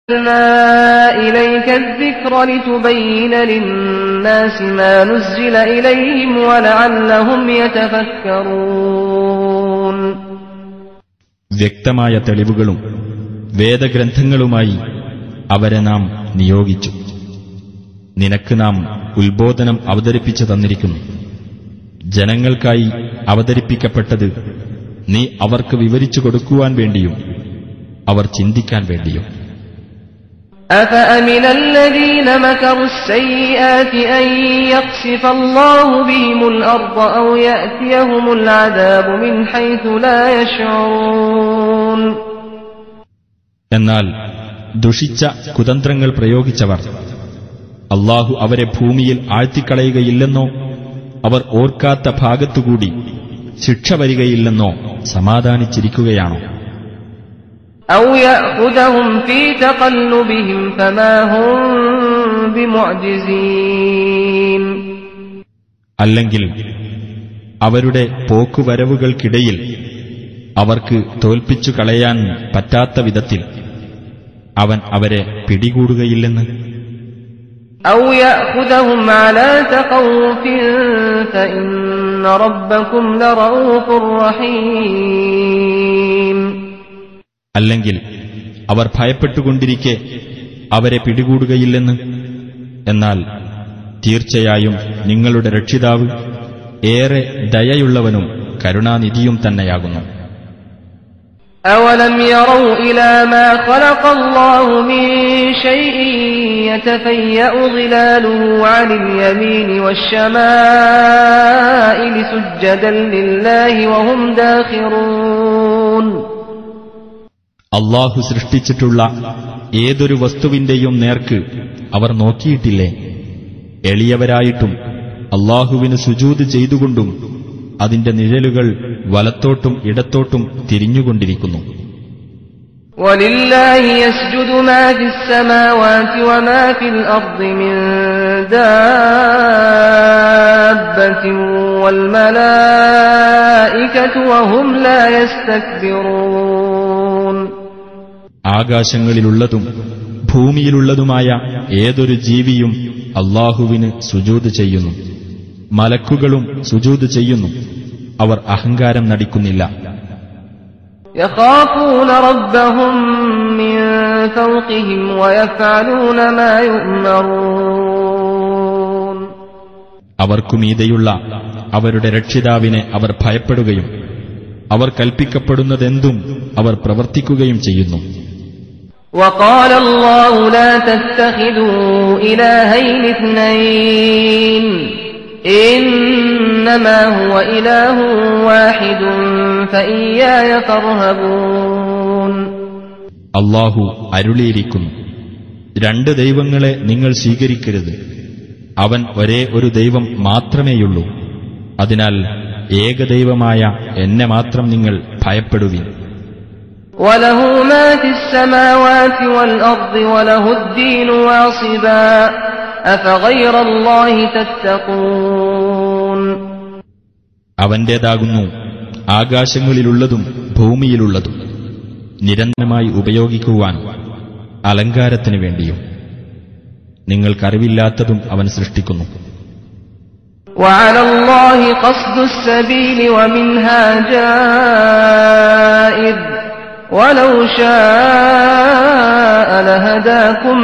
إليك الذكر لتبين للناس ما نزل إليهم ولعلهم يتفكرون. വ്യക്തമായ തെളിവുകളും വേദഗ്രന്ഥങ്ങളുമായി അവരെ നാം നിയോഗിച്ചു. നിനക്ക് നാം ഉത്ബോധനം അവതരിപ്പിച്ചു തന്നിരിക്കുന്നു. ജനങ്ങൾക്കായി അവതരിപ്പിക്കപ്പെട്ടത് നീ അവർക്ക് വിവരിച്ചു കൊടുക്കുവാൻ വേണ്ടിയും അവർ ചിന്തിക്കാൻ വേണ്ടിയും. أفأمن الذين مكروا السيئات أن يخسف الله بهم الأرض أو يأتيهم العذاب من حيث لا يشعرون. എന്നാൽ ദുഷിച്ച കുതന്ത്രങ്ങൾ പ്രയോഗിച്ചവർ അല്ലാഹു അവരെ ഭൂമിയിൽ ആഴ്ത്തിക്കളയുകയില്ലെന്നോ അവർ ഓർക്കാത്ത ഭാഗത്തുകൂടി ശിക്ഷ വരികയില്ലെന്നോ സമാധാനിച്ചിരിക്കുകയാണോ? أو يأخذهم في تقلبهم فما هم بمعجزين. അല്ലെങ്കിൽ അവരുടെ പോക്കുവരവുകൾക്കിടയിൽ അവർക്ക് തോൽപ്പിച്ചു കളയാൻ പറ്റാത്ത വിധത്തിൽ അവൻ അവരെ പിടികൂടുകയില്ലെന്ന്. أو يأخذهم على تخوف فإن ربكم لرؤوف رحيم. അല്ലെങ്കിൽ അവർ ഭയപ്പെട്ടുകൊണ്ടിരിക്കെ അവരെ പിടികൂടുകയില്ലെന്ന്. എന്നാൽ തീർച്ചയായും നിങ്ങളുടെ രക്ഷിതാവ് ഏറെ ദയയുള്ളവനും കരുണാനിധിയും തന്നെയാകുന്നു. أولم يروا إلى ما خلق الله من شيء يتفيأ ظلاله عن اليمين والشمائل سجدا لله وهم داخرون. അല്ലാഹു സൃഷ്ടിച്ചിട്ടുള്ള ഏതൊരു വസ്തുവിന്റെയും നേർക്ക് അവർ നോക്കിയിട്ടില്ലേ? എളിയവരായിട്ടും അല്ലാഹുവിന് സുജൂദ് ചെയ്തുകൊണ്ടും അതിന്റെ നിഴലുകൾ വലത്തോട്ടും ഇടത്തോട്ടും തിരിഞ്ഞുകൊണ്ടിരിക്കുന്നു. وَلِلَّهِ يَسْجُدُ مَا فِي السَّمَاوَاتِ وَمَا فِي الْأَرْضِ مِن دَابَّةٍ وَالْمَلَائِكَةُ وَهُمْ لَا يَسْتَكْبِرُونَ. ആകാശങ്ങളിലുള്ളതും ഭൂമിയിലുള്ളതുമായ ഏതൊരു ജീവിയും അല്ലാഹുവിന് സുജൂദ് ചെയ്യുന്നു. മലക്കുകളും സുജൂദ് ചെയ്യുന്നു. അവർ അഹങ്കാരം നടിക്കുന്നില്ല. يخافون ربهم من فوقهم ويفعلون ما يؤمرون. അവർക്കുമീതെയുള്ള അവരുടെ രക്ഷിതാവിനെ അവർ ഭയപ്പെടുകയും അവർ കൽപ്പിക്കപ്പെടുന്നതെന്തും അവർ പ്രവർത്തിക്കുകയും ചെയ്യുന്നു. وقال الله لا تتخذوا إلهين اثنين إنما هو إله واحد فإياي فارهبون. അല്ലാഹു അരുളിയിരിക്കുന്നു, രണ്ട് ദൈവങ്ങളെ നിങ്ങൾ സ്വീകരിക്കരുത്. അവൻ ഒരേ ഒരു ദൈവം മാത്രമേയുള്ളൂ. അതിനാൽ ഏകദൈവമായ എന്നെ മാത്രം നിങ്ങൾ ഭയപ്പെടുവിൻ. وله ما في السماوات والأرض وله الدين واصبا أفغير الله تتقون. അവന്റേതാകുന്നു ആകാശങ്ങളിലുള്ളതും ഭൂമിയിലുള്ളതും നിരന്തരമായി ഉപയോഗിക്കുവാൻ അലങ്കാരത്തിനു വേണ്ടിയും നിങ്ങൾക്കറിവില്ലാത്തതും അവൻ സൃഷ്ടിക്കുന്നു. وعلى الله قصد السبيل ومنها جائر ولو شاء لهداكم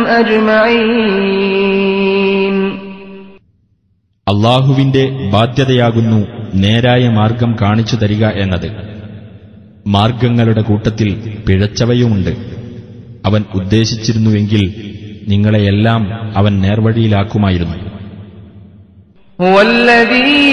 أجمعين. അല്ലാഹുവിന്റെ ബാധ്യതയാകുന്നു നേരായ മാർഗം കാണിച്ചു തരിക എന്നത്. മാർഗങ്ങളുടെ കൂട്ടത്തിൽ പിഴച്ചവയുമുണ്ട്. അവൻ ഉദ്ദേശിച്ചിരുന്നുവെങ്കിൽ നിങ്ങളെയെല്ലാം അവൻ നേർവഴിയിലാക്കുമായിരുന്നു. هو الذي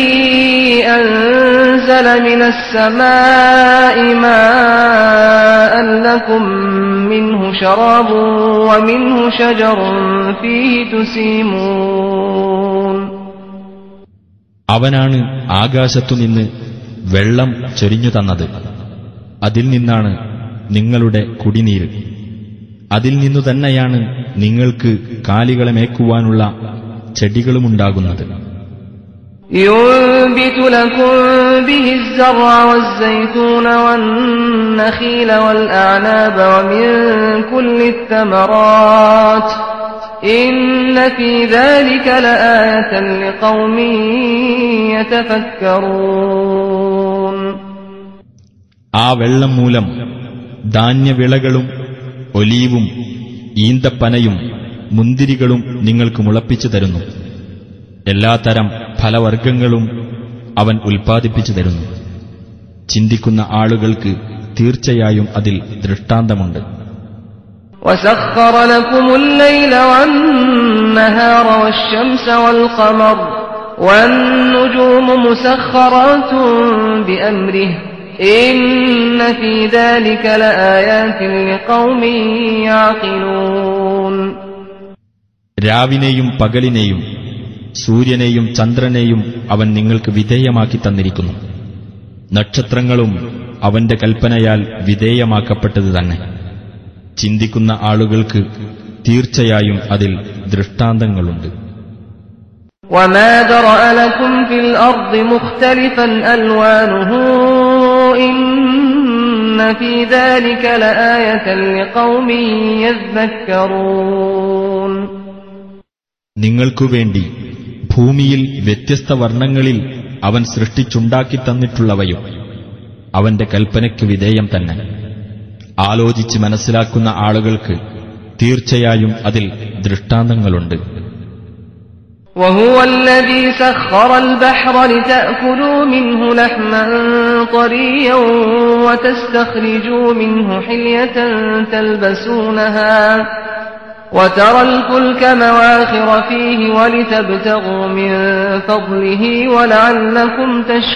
أنزل من السماء ماء لكم منه شراب ومنه شجر فيه تسيمون. അവനാണ് ആകാശത്തുനിന്ന് വെള്ളം ചൊരിഞ്ഞു തന്നത്. അതിൽ നിന്നാണ് നിങ്ങളുടെ കുടിനീര്. അതിൽ നിന്നു തന്നെയാണ് നിങ്ങൾക്ക് കാലികളെ മേക്കുവാനുള്ള ചെടികളുമുണ്ടാകുന്നത്. ينبت لكم به الزرع والزيتون والنخيل والأعناب ومن كل الثمرات إن في ذلك لآية لقوم يتفكرون. ആ വെള്ളം മൂലം ധാന്യവിളകളും ഒലീവും ഈന്തപ്പനയും മുന്തിരികളും നിങ്ങൾക്ക് മുളപ്പിച്ചു തരുന്നു. എല്ലാത്തരം ഫലവർഗ്ഗങ്ങളും അവൻ ഉൽപ്പാദിപ്പിച്ചു തരുന്നു. ചിന്തിക്കുന്ന ആളുകൾക്ക് തീർച്ചയായും അതിൽ ദൃഷ്ടാന്തമുണ്ട്. وسخر لكم الليل والنهار والشمس والقمر والنجوم مسخرات بأمره إن في ذلك لآيات لقوم يعقلون. രാവിനെയും പകലിനെയും സൂര്യനെയും ചന്ദ്രനെയും അവൻ നിങ്ങൾക്ക് വിധേയമാക്കി തന്നിരിക്കുന്നു. നക്ഷത്രങ്ങളും അവന്റെ കൽപ്പനയാൽ വിധേയമാക്കപ്പെട്ടത് തന്നെ. ചിന്തിക്കുന്ന ആളുകൾക്ക് തീർച്ചയായും അതിൽ ദൃഷ്ടാന്തങ്ങളുണ്ട്. وما ذرأ لكم في الأرض مختلفا ألوانه إن في ذلك لآية لقوم يذكرون. നിങ്ങൾക്കുവേണ്ടി ഭൂമിയിൽ വ്യത്യസ്ത വർണ്ണങ്ങളിൽ അവൻ സൃഷ്ടിച്ചുണ്ടാക്കി തന്നിട്ടുള്ളവയും അവന്റെ കൽപ്പനയ്ക്ക് വിധേയം തന്നെ. ആലോചിച്ച് മനസ്സിലാക്കുന്ന ആളുകൾക്ക് തീർച്ചയായും അതിൽ ദൃഷ്ടാന്തങ്ങളുണ്ട്. وهو الذي سخر البحر لتأكلوا منه لحما طريا وتستخرجوا منه حلية تلبسونها وترى الفلك مواخر فيه ولتبتغوا من فضله ولعلكم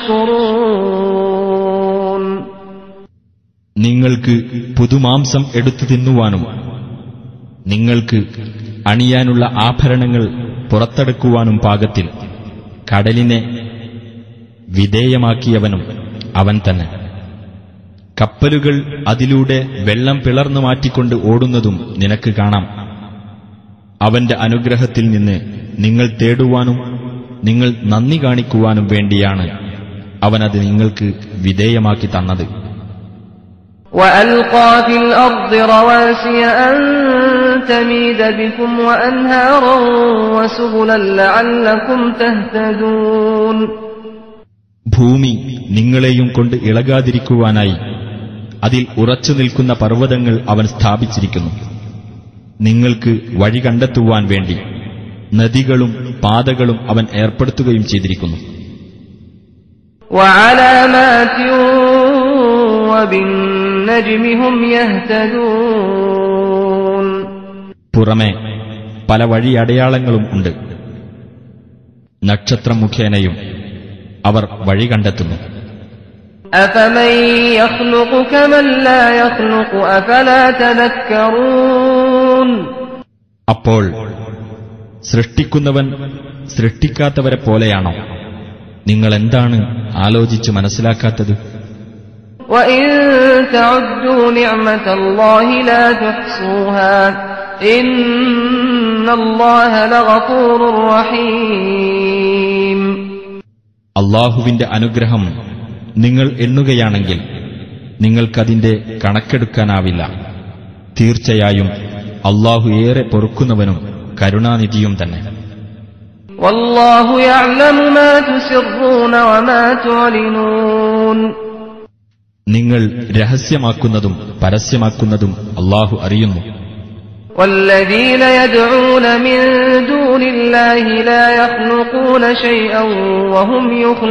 تشكرون. നിങ്ങൾക്ക് പുതുമാംസം എടുത്തു തിന്നുവാനും നിങ്ങൾക്ക് അണിയാനുള്ള ആഭരണങ്ങൾ പുറത്തെടുക്കുവാനും പാകത്തിൽ കടലിനെ വിധേയമാക്കിയവനും അവൻ തന്നെ. കപ്പലുകൾ അതിലൂടെ വെള്ളം പിളർന്നു മാറ്റിക്കൊണ്ട് ഓടുന്നതും നിനക്ക് കാണാം. അവന്റെ അനുഗ്രഹത്തിൽ നിന്ന് നിങ്ങൾ തേടുവാനും നിങ്ങൾ നന്ദി കാണിക്കുവാനും വേണ്ടിയാണ് അവനത് നിങ്ങൾക്ക് വിധേയമാക്കി തന്നത്. وألقى في الأرض رواسي أن تميد بكم وأنهارا وسبلا لعلكم تهتدون. ഭൂമി നിങ്ങളെയും കൊണ്ട് ഇളകാതിരിക്കുവാനായി അതിൽ ഉറച്ചു നിൽക്കുന്ന പർവ്വതങ്ങൾ അവൻ സ്ഥാപിച്ചിരിക്കുന്നു. നിങ്ങൾക്ക് വഴി കണ്ടെത്തുവാൻ വേണ്ടി നദികളും പാതകളും അവൻ ഏർപ്പെടുത്തുകയും ചെയ്തിരിക്കുന്നു. وعلامات وبالنجم هم يهتدون. പുറമെ പല വഴിയടയാളങ്ങളും ഉണ്ട്. നക്ഷത്രം മുഖേനയും അവർ വഴി കണ്ടെത്തുന്നു. أفمن يخلق كمن لا يخلق أفلا تذكرون. അപ്പോൾ സൃഷ്ടിക്കുന്നവൻ സൃഷ്ടിക്കാത്തവരെ പോലെയാണോ? നിങ്ങൾ എന്താണ് ആലോചിച്ച് മനസ്സിലാക്കാത്തത്? وإن تعدوا نعمة الله لا تحصوها إن الله لغفور رحيم. അല്ലാഹുവിന്റെ അനുഗ്രഹം നിങ്ങൾ എണ്ണുകയാണെങ്കിൽ നിങ്ങൾക്കതിന്റെ കണക്കെടുക്കാനാവില്ല. തീർച്ചയായും അല്ലാഹു ഏറെ പൊറുക്കുന്നവനും കരുണാനിധിയും തന്നെ. വല്ലാഹു യഅലമു മാ തുസിറൂന വമാ തുഅലിനൂൻ. നിങ്ങൾ രഹസ്യമാക്കുന്നതും പരസ്യമാക്കുന്നതും അല്ലാഹു അറിയുന്നു. വല്ലദീന യദ്ഊന മിൻ ദൂനില്ലാഹി ലാ യഖ്ലുഖൂന ശൈഅൻ വഹും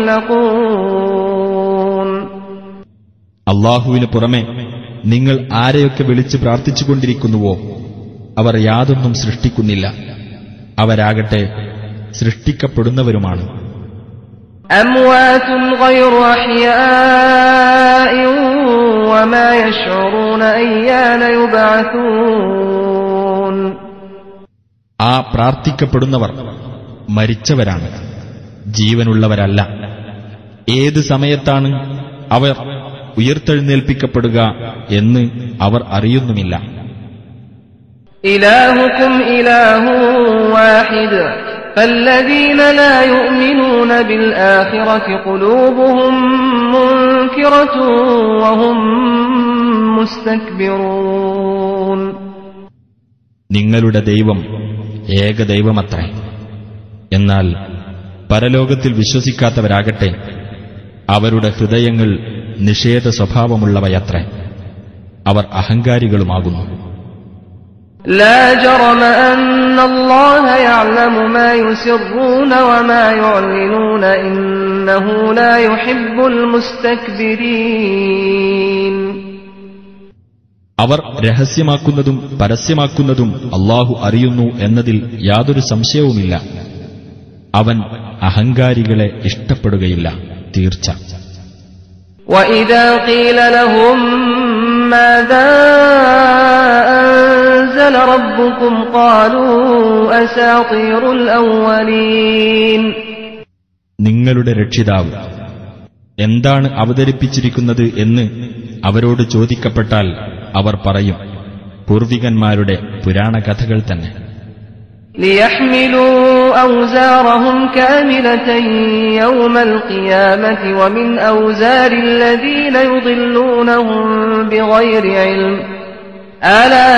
യുഖ്ലഖൂൻ. അല്ലാഹുവിന് പുറമെ നിങ്ങൾ ആരെയൊക്കെ വിളിച്ച് പ്രാർത്ഥിച്ചുകൊണ്ടിരിക്കുന്നുവോ അവർ യാതൊന്നും സൃഷ്ടിക്കുന്നില്ല. അവരാകട്ടെ സൃഷ്ടിക്കപ്പെടുന്നവരുമാണ്. അംവാതുൻ ഗൈറു അഹ്യാഇൻ വമാ യശ്ഉറൂന അയ്യാന യുബഅസൂൻ. ആ പ്രാർത്ഥിക്കപ്പെടുന്നവർ മരിച്ചവരാണ്, ജീവനുള്ളവരല്ല. ഏത് സമയത്താണ് അവർ ഉയർത്തെഴുന്നേൽപ്പിക്കപ്പെടുക എന്ന് അവർ അറിയുന്നുമില്ല. ഇലാഹുക്കും ഇലാഹു വാഹിദ് فالذين لا يؤمنون بالآخرة قلوبهم منكرة وهم مستكبرون. നിങ്ങളുടെ ദൈവം ഏകദൈവമത്രേ. എന്നാൽ പരലോകത്തിൽ വിശ്വസിക്കാത്തവരാകട്ടെ അവരുടെ ഹൃദയങ്ങൾ നിഷേധ സ്വഭാവമുള്ളവയത്രേ. അവർ അഹങ്കാരികളുമാകുന്നു. لا جرم أن الله يعلم ما يسرون وما يعلنون إنه لا يحب المستكبرين. അവർ രഹസ്യമാക്കുന്നതും പരസ്യമാക്കുന്നതും അല്ലാഹു അറിയുന്നു എന്നതിൽ യാതൊരു സംശയവുമില്ല. അവൻ അഹങ്കാരികളെ ഇഷ്ടപ്പെടുകയില്ല, തീർച്ച. وَإِذَا قِيلَ لَهُم مَّاذَا أَنزَلَ رَبُّكُمْ قَالُوا أَسَاطِيرُ الْأَوَّلِينَ. നിങ്ങളുടെ രക്ഷിതാവ് എന്താണ് അവതരിപ്പിച്ചിരിക്കുന്നത് എന്ന് അവരോട് ചോദിക്കപ്പെട്ടാൽ അവർ പറയും, പൂർവികന്മാരുടെ പുരാണകഥകൾ തന്നെ. لِيَحْمِلُوا أَوْزَارَهُمْ كَامِلَةً يَوْمَ الْقِيَامَةِ وَمِنْ أَوْزَارِ الَّذِينَ يُضِلُّونَهُم بِغَيْرِ عِلْمٍ أَلَا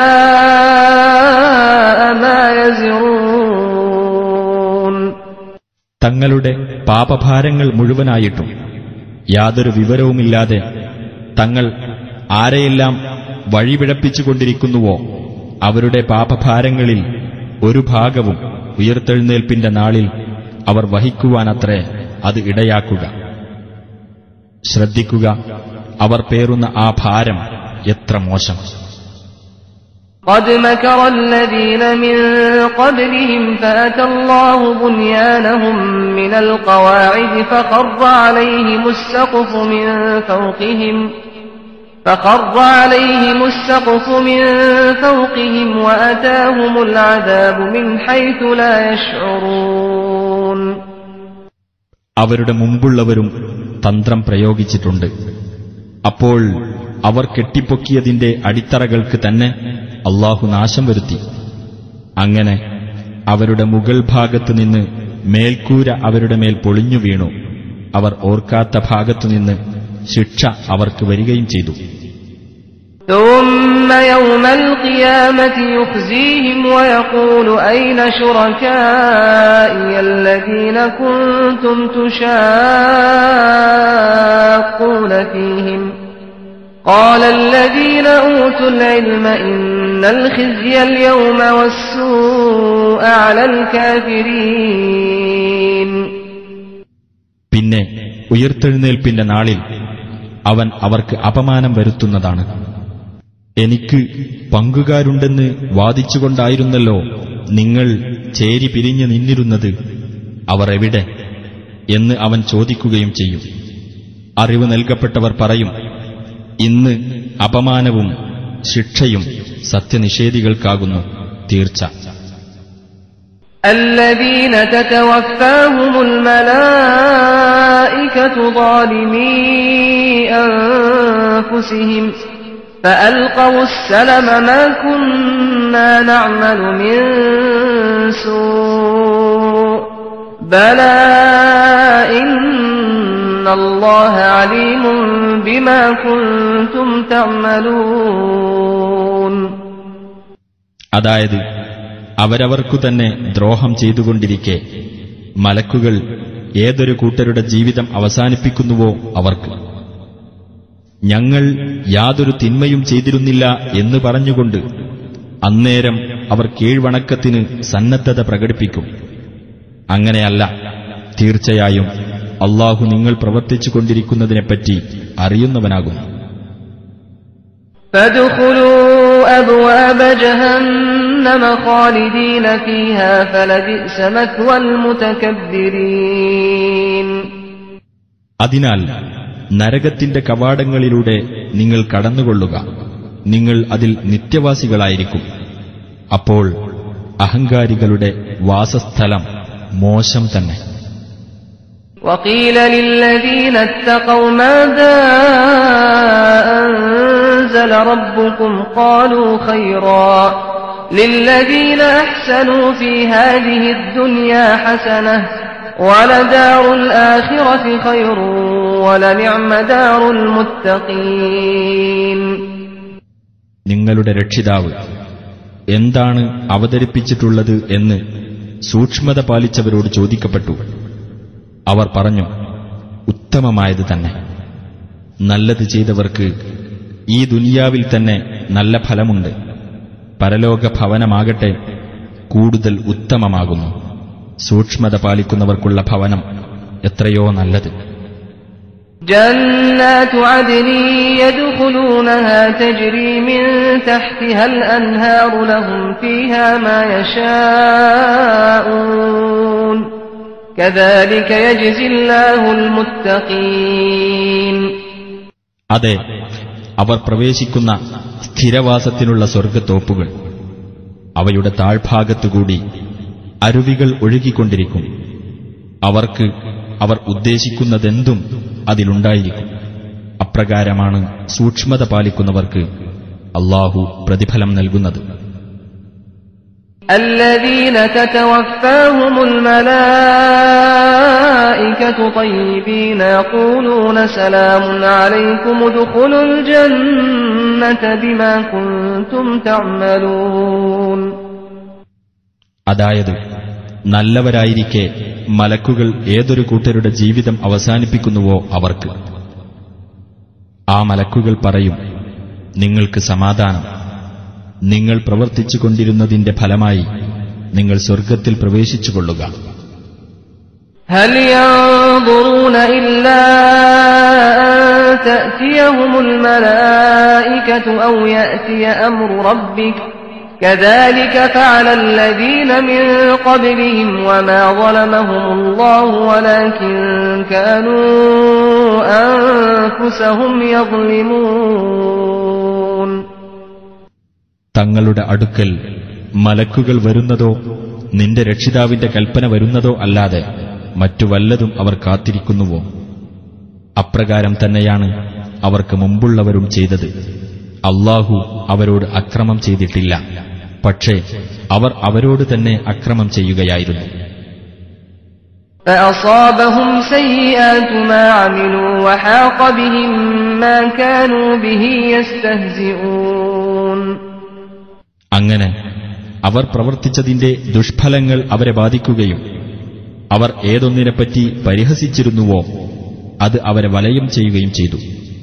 سَاءَ مَا يَزِرُونَ. തങ്ങളുടെ പാപഭാരങ്ങൾ മുഴുവനായിട്ടും യാതൊരു വിവരവുമില്ലാതെ തങ്ങൾ ആരെയെല്ലാം വഴിപിഴപ്പിച്ചുകൊണ്ടിരിക്കുന്നുവോ അവരുടെ പാപഭാരങ്ങളിൽ ഒരു ഭാഗവും ഉയർത്തെഴുന്നേൽപ്പിന്റെ നാളിൽ അവർ വഹിക്കുവാനത്രേ അത് ഇടയാക്കുക. ശ്രദ്ധിക്കുക, അവർ പേറുന്ന ആ ഭാരം എത്ര മോശം. قد مكر الذين من قبلهم فأتى الله بنيانهم من القواعد فخر عليهم السقف من فوقهم وأتاهم العذاب من حيث لا يشعرون. അവരുടെ മുമ്പുള്ളവരും തന്ത്രം പ്രയോഗിച്ചിട്ടുണ്ട്. അപ്പോൾ അവർ കെട്ടിപ്പൊക്കിയതിന്റെ അടിത്തറകൾക്ക് തന്നെ അല്ലാഹു നാശം വരുത്തി. അങ്ങനെ അവരുടെ മുകൾ ഭാഗത്തുനിന്ന് മേൽക്കൂര അവരുടെ മേൽ പൊളിഞ്ഞു വീണു. അവർ ഓർക്കാത്ത ഭാഗത്തുനിന്ന് ശിക്ഷ അവർക്ക് വരികയും ചെയ്തു. ثم يوم القيامة يخزيهم ويقول أين شركائي الذين كنتم تشاقون فيهم قال الذين أوتوا العلم إن الخزي اليوم والسوء على الكافرين. പിന്നെ ഉയർത്തെഴുന്നേൽപ്പിന്റെ നാളിൽ അവൻ അവർക്ക് അപമാനം വരുത്തുന്നതാണ്. എനിക്ക് പങ്കുകാരുണ്ടെന്ന് വാദിച്ചുകൊണ്ടായിരുന്നല്ലോ നിങ്ങൾ ചേരി പിരിഞ്ഞു നിന്നിരുന്നത്, അവർ എവിടെ എന്ന് അവൻ ചോദിക്കുകയും ചെയ്യും. അറിവ് നൽകപ്പെട്ടവർ പറയും, ഇന്ന് അപമാനവും ശിക്ഷയും സത്യനിഷേധികൾക്കാകുന്നു, തീർച്ച. الذين تتوفاهم الملائكة ظالمي أنفسهم فألقوا السلم ما كنا نعمل من سوء بلى إن الله عليم بما كنتم تعملون. അതായത് അവരവർക്കു തന്നെ ദ്രോഹം ചെയ്തുകൊണ്ടിരിക്കെ മലക്കുകൾ ഏതൊരു കൂട്ടരുടെ ജീവിതം അവസാനിപ്പിക്കുന്നുവോ അവർക്ക് ഞങ്ങൾ യാതൊരു തിന്മയും ചെയ്തിരുന്നില്ല എന്ന് പറഞ്ഞുകൊണ്ട് അന്നേരം അവർ കീഴ്വണക്കത്തിന് സന്നദ്ധത പ്രകടിപ്പിക്കും. അങ്ങനെയല്ല, തീർച്ചയായും അല്ലാഹു നിങ്ങൾ പ്രവർത്തിച്ചുകൊണ്ടിരിക്കുന്നതിനെപ്പറ്റി അറിയുന്നവനാകുന്നു. فادخلوا أبواب جهنم خالدين فيها فلبئس مثوى المتكبرين. അതിനാൽ നരകത്തിന്റെ കവാടങ്ങളിലൂടെ നിങ്ങൾ കടന്നുകൊള്ളുക, നിങ്ങൾ അതിൽ നിത്യവാസികളായിരിക്കും. അപ്പോൾ അഹങ്കാരികളുടെ വാസസ്ഥലം മോശം തന്നെ. وقيل للذين اتقوا ماذا أنزل ربكم قالوا خيرا للذين أحسنوا في هذه الدنيا حسنة ولدار الآخرة خير ولنعم دار المتقين. നിങ്ങളുടെ രക്ഷിതാവ് എന്താണ് അവതരിപ്പിച്ചിട്ടുള്ളത് എന്ന് സൂക്ഷ്മത പാലിച്ചവരോട് ചോദിക്കപ്പെട്ടു. അവർ പറഞ്ഞു, ഉത്തമമായത് തന്നെ. നല്ലത് ചെയ്തവർക്ക് ഈ ദുനിയാവിൽ തന്നെ നല്ല ഫലമുണ്ട്. പരലോക ഭവനമാകട്ടെ കൂടുതൽ ഉത്തമമാകുന്നു. സൂക്ഷ്മത പാലിക്കുന്നവർക്കുള്ള ഭവനം എത്രയോ നല്ലത്. جنات عدن يدخلونها تجري من تحتها الأنهار لهم فيها ما يشاءون كذلك يجزي الله المتقين. അതെ, അവർ പ്രവേശിക്കുന്ന സ്ഥിരവാസത്തിനുള്ള സ്വർഗ്ഗത്തോപ്പുകൾ, അവയുടെ താഴ്ഭാഗത്തുകൂടി അരുവികൾ ഒഴുകിക്കൊണ്ടിരിക്കും. അവർക്ക് അവർ ഉദ്ദേശിക്കുന്നതെന്തും അതിലുണ്ടായിരിക്കും. അപ്രകാരമാണ് സൂക്ഷ്മത പാലിക്കുന്നവർക്ക് അല്ലാഹു പ്രതിഫലം നൽകുന്നത്. الذين تتوفاهم الملائكة طيبين يقولون سلام عليكم ادخلوا الجنة بما كنتم تعملون. അതായത്, നല്ലവരായിരിക്കെ മലക്കുകൾ ഏതൊരു കൂട്ടരുടെ ജീവിതം അവസാനിപ്പിക്കുന്നുവോ അവർക്ക് ആ മലക്കുകൾ പറയും, നിങ്ങൾക്ക് സമാധാനം, നിങ്ങൾ പ്രവർത്തിച്ചുകൊണ്ടിരുന്നതിന്റെ ഫലമായി നിങ്ങൾ സ്വർഗ്ഗത്തിൽ പ്രവേശിച്ചുകൊള്ളുക. هل ينظرون إلا أن تأتيهم الملائكة أو يأتي أمر ربك كذلك فعل الذين من قبلهم وما ظلمهم الله ولكن كانوا أنفسهم يظلمون. തങ്ങളുടെ അടുക്കൽ മലക്കുകൾ വരുന്നതോ നിന്റെ രക്ഷിതാവിന്റെ കൽപ്പന വരുന്നതോ അല്ലാതെ മറ്റു വല്ലതും അവർ കാത്തിരിക്കുന്നുവോ? അപ്രകാരം തന്നെയാണ് അവർക്ക് മുമ്പുള്ളവരും ചെയ്തത്. അല്ലാഹു അവരോട് അക്രമം ചെയ്തിട്ടില്ല, പക്ഷേ അവർ അവരോട് തന്നെ അക്രമം ചെയ്യുകയായിരുന്നു. فأصابهم سيئات ما عملوا وحاق بهم ما كانوا به يستهزئون. അങ്ങനെ അവർ പ്രവർത്തിച്ചതിന്റെ ദുഷ്ഫലങ്ങൾ അവരെ ബാധിക്കുകയും അവർ ഏതൊന്നിനെപ്പറ്റി പരിഹസിച്ചിരുന്നുവോ അത് അവരെ വലയം ചെയ്യുകയും ചെയ്തു.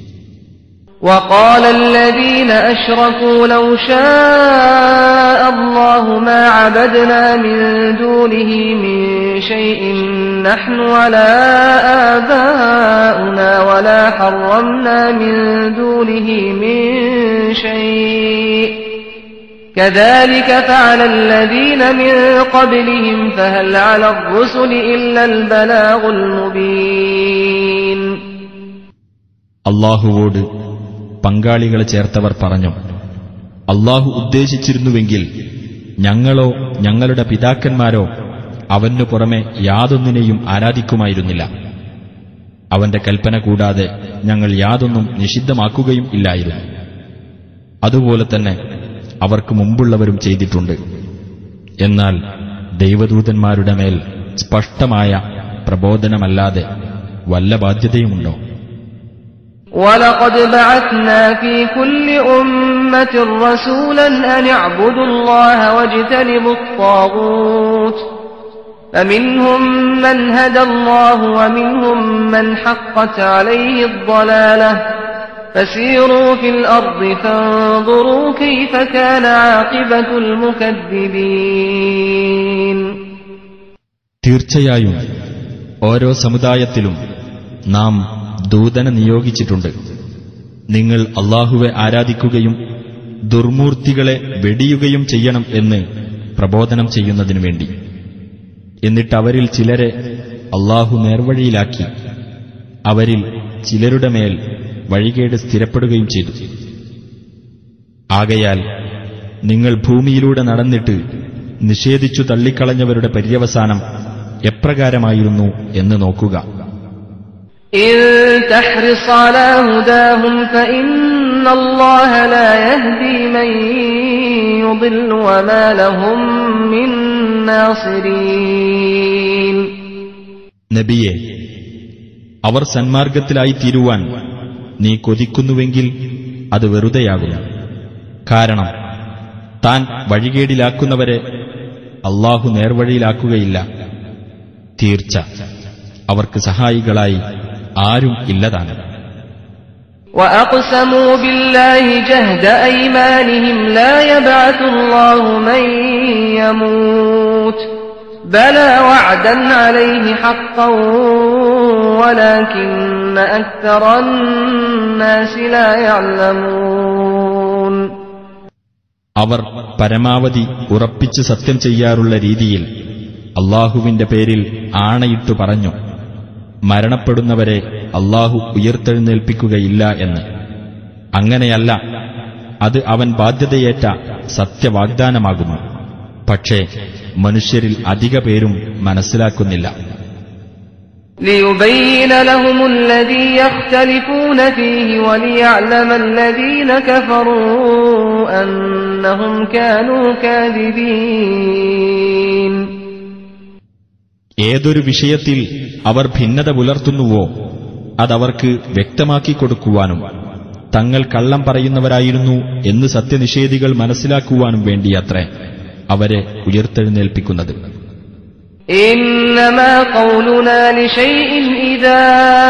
وقال الذين أشركوا لو شاء الله ما عبدنا من دونه من شيء نحن ولا آباؤنا ولا حرمنا من دونه من شيء كذلك فعل الذين من قبلهم فهل على الرسل إلا البلاغ المبين. അല്ലാഹുവോട് പങ്കാളികളെ ചേർത്തവർ പറഞ്ഞു, അല്ലാഹു ഉദ്ദേശിച്ചിരുന്നുവെങ്കിൽ ഞങ്ങളോ ഞങ്ങളുടെ പിതാക്കന്മാരോ അവനു പുറമെ യാതൊന്നിനെയും ആരാധിക്കുമായിരുന്നില്ല. അവന്റെ കൽപ്പന കൂടാതെ ഞങ്ങൾ യാതൊന്നും നിഷിദ്ധമാക്കുകയും ഇല്ലായിരുന്നു. അതുപോലെ തന്നെ അവർക്ക് മുമ്പുള്ളവരും ചെയ്തിട്ടുണ്ട്. എന്നാൽ ദൈവദൂതന്മാരുടെ മേൽ സ്പഷ്ടമായ പ്രബോധനമല്ലാതെ വല്ല ബാധ്യതയുമുണ്ടോ? وَلَقَدْ بَعَثْنَا فِي كُلِّ أُمَّةٍ رَّسُولًا أَنِ اعْبُدُوا اللَّهَ وَاجْتَنِبُوا الطَّاغُوتَ فَمِنْهُم مَّنْ هَدَى اللَّهُ وَمِنْهُم مَّنْ حَقَّتْ عَلَيْهِ الضَّلَالَةُ فَسِيرُوا فِي الْأَرْضِ فَانظُرُوا كَيْفَ كَانَ عَاقِبَةُ الْمُكَذِّبِينَ. തീർച്ചയായും ഓരോ സമുദായത്തിലും നാം ദൂതനെ നിയോഗിച്ചിട്ടുണ്ട്. നിങ്ങൾ അല്ലാഹുവെ ആരാധിക്കുകയും ദുർമൂർത്തികളെ വെടിയുകയും ചെയ്യണം എന്ന് പ്രബോധനം ചെയ്യുന്നതിനു വേണ്ടി. എന്നിട്ട് അവരിൽ ചിലരെ അല്ലാഹു നേർവഴിയിലാക്കി അവരിൽ ചിലരുടെ മേൽ വഴികേട് സ്ഥിരപ്പെടുകയും ചെയ്തു. ആകയാൽ നിങ്ങൾ ഭൂമിയിലൂടെ നടന്നിട്ട് നിഷേധിച്ചു തള്ളിക്കളഞ്ഞവരുടെ പര്യവസാനം എപ്രകാരമായിരുന്നു എന്ന് നോക്കുക. إن تحرص على هداهم فإن الله لا يهدي من يضل وما لهم من ناصرين. നബിയെ, അവർ സന്മാർഗത്തിലായി തീരുവാൻ നീ കൊതിക്കുന്നുവെങ്കിൽ അത് വെറുതെയാകുന്നു. കാരണം താൻ വഴികേടിലാക്കുന്നവരെ അല്ലാഹു നേർവഴിയിലാക്കുകയില്ല. തീർച്ച അവർക്ക് സഹായികളായി ആരും ഇല്ലതാണ്. وَأَقْسَمُوا بِاللَّهِ جَهْدَ أَيْمَانِهِمْ لَا يَبْعَثُ اللَّهُ مَن يَمُوتُ بَلَى وَعْدًا عَلَيْهِ حَقًّا وَلَكِنَّ أَكْثَرَ النَّاسِ لَا يَعْلَمُونَ. അവർ പരമാവധി ഉറപ്പിച്ച് സത്യം ചെയ്യാറുള്ള രീതിയിൽ അല്ലാഹുവിന്റെ പേരിൽ ആണയിട്ടു പറഞ്ഞു, മരണപ്പെടുന്നവരെ അല്ലാഹു ഉയർത്തെഴുന്നേൽപ്പിക്കുകയില്ല എന്ന്. അങ്ങനെയല്ല, അത് അവൻ ബാധ്യതയേറ്റ സത്യവാഗ്ദാനമാകുന്നു. പക്ഷേ മനുഷ്യരിൽ അധിക പേരും മനസ്സിലാക്കുന്നില്ല. لِيُبَيِّنَ لَهُمُ الَّذِي يَخْتَلِفُونَ فِيهِ وَلِيَعْلَمَ الَّذِينَ كَفَرُوا أَنَّهُمْ كَانُوا كَاذِبِينَ. ഏതൊരു വിഷയത്തിൽ അവർ ഭിന്നത പുലർത്തുന്നുവോ അതവർക്ക് വ്യക്തമാക്കിക്കൊടുക്കുവാനും തങ്ങൾ കള്ളം പറയുന്നവരായിരുന്നു എന്ന് സത്യനിഷേധികൾ മനസ്സിലാക്കുവാനും വേണ്ടിയത്രേ അവരെ ഉയർത്തെഴുന്നേൽപ്പിക്കുന്നത്. إنما قولنا لشيء إذا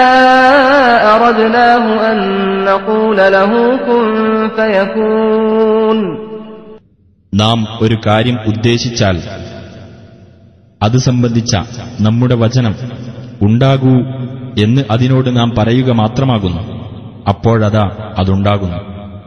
أردناه أن نقول له كن فيكون. നാം ഒരു കാര്യം ഉദ്ദേശിച്ചാൽ അത് സംബന്ധിച്ച നമ്മുടെ വചനം ഉണ്ടാകൂ എന്ന് അതിനോട് നാം പറയുക മാത്രമാകുന്നു. അപ്പോഴതാ അതുണ്ടാകുന്നു.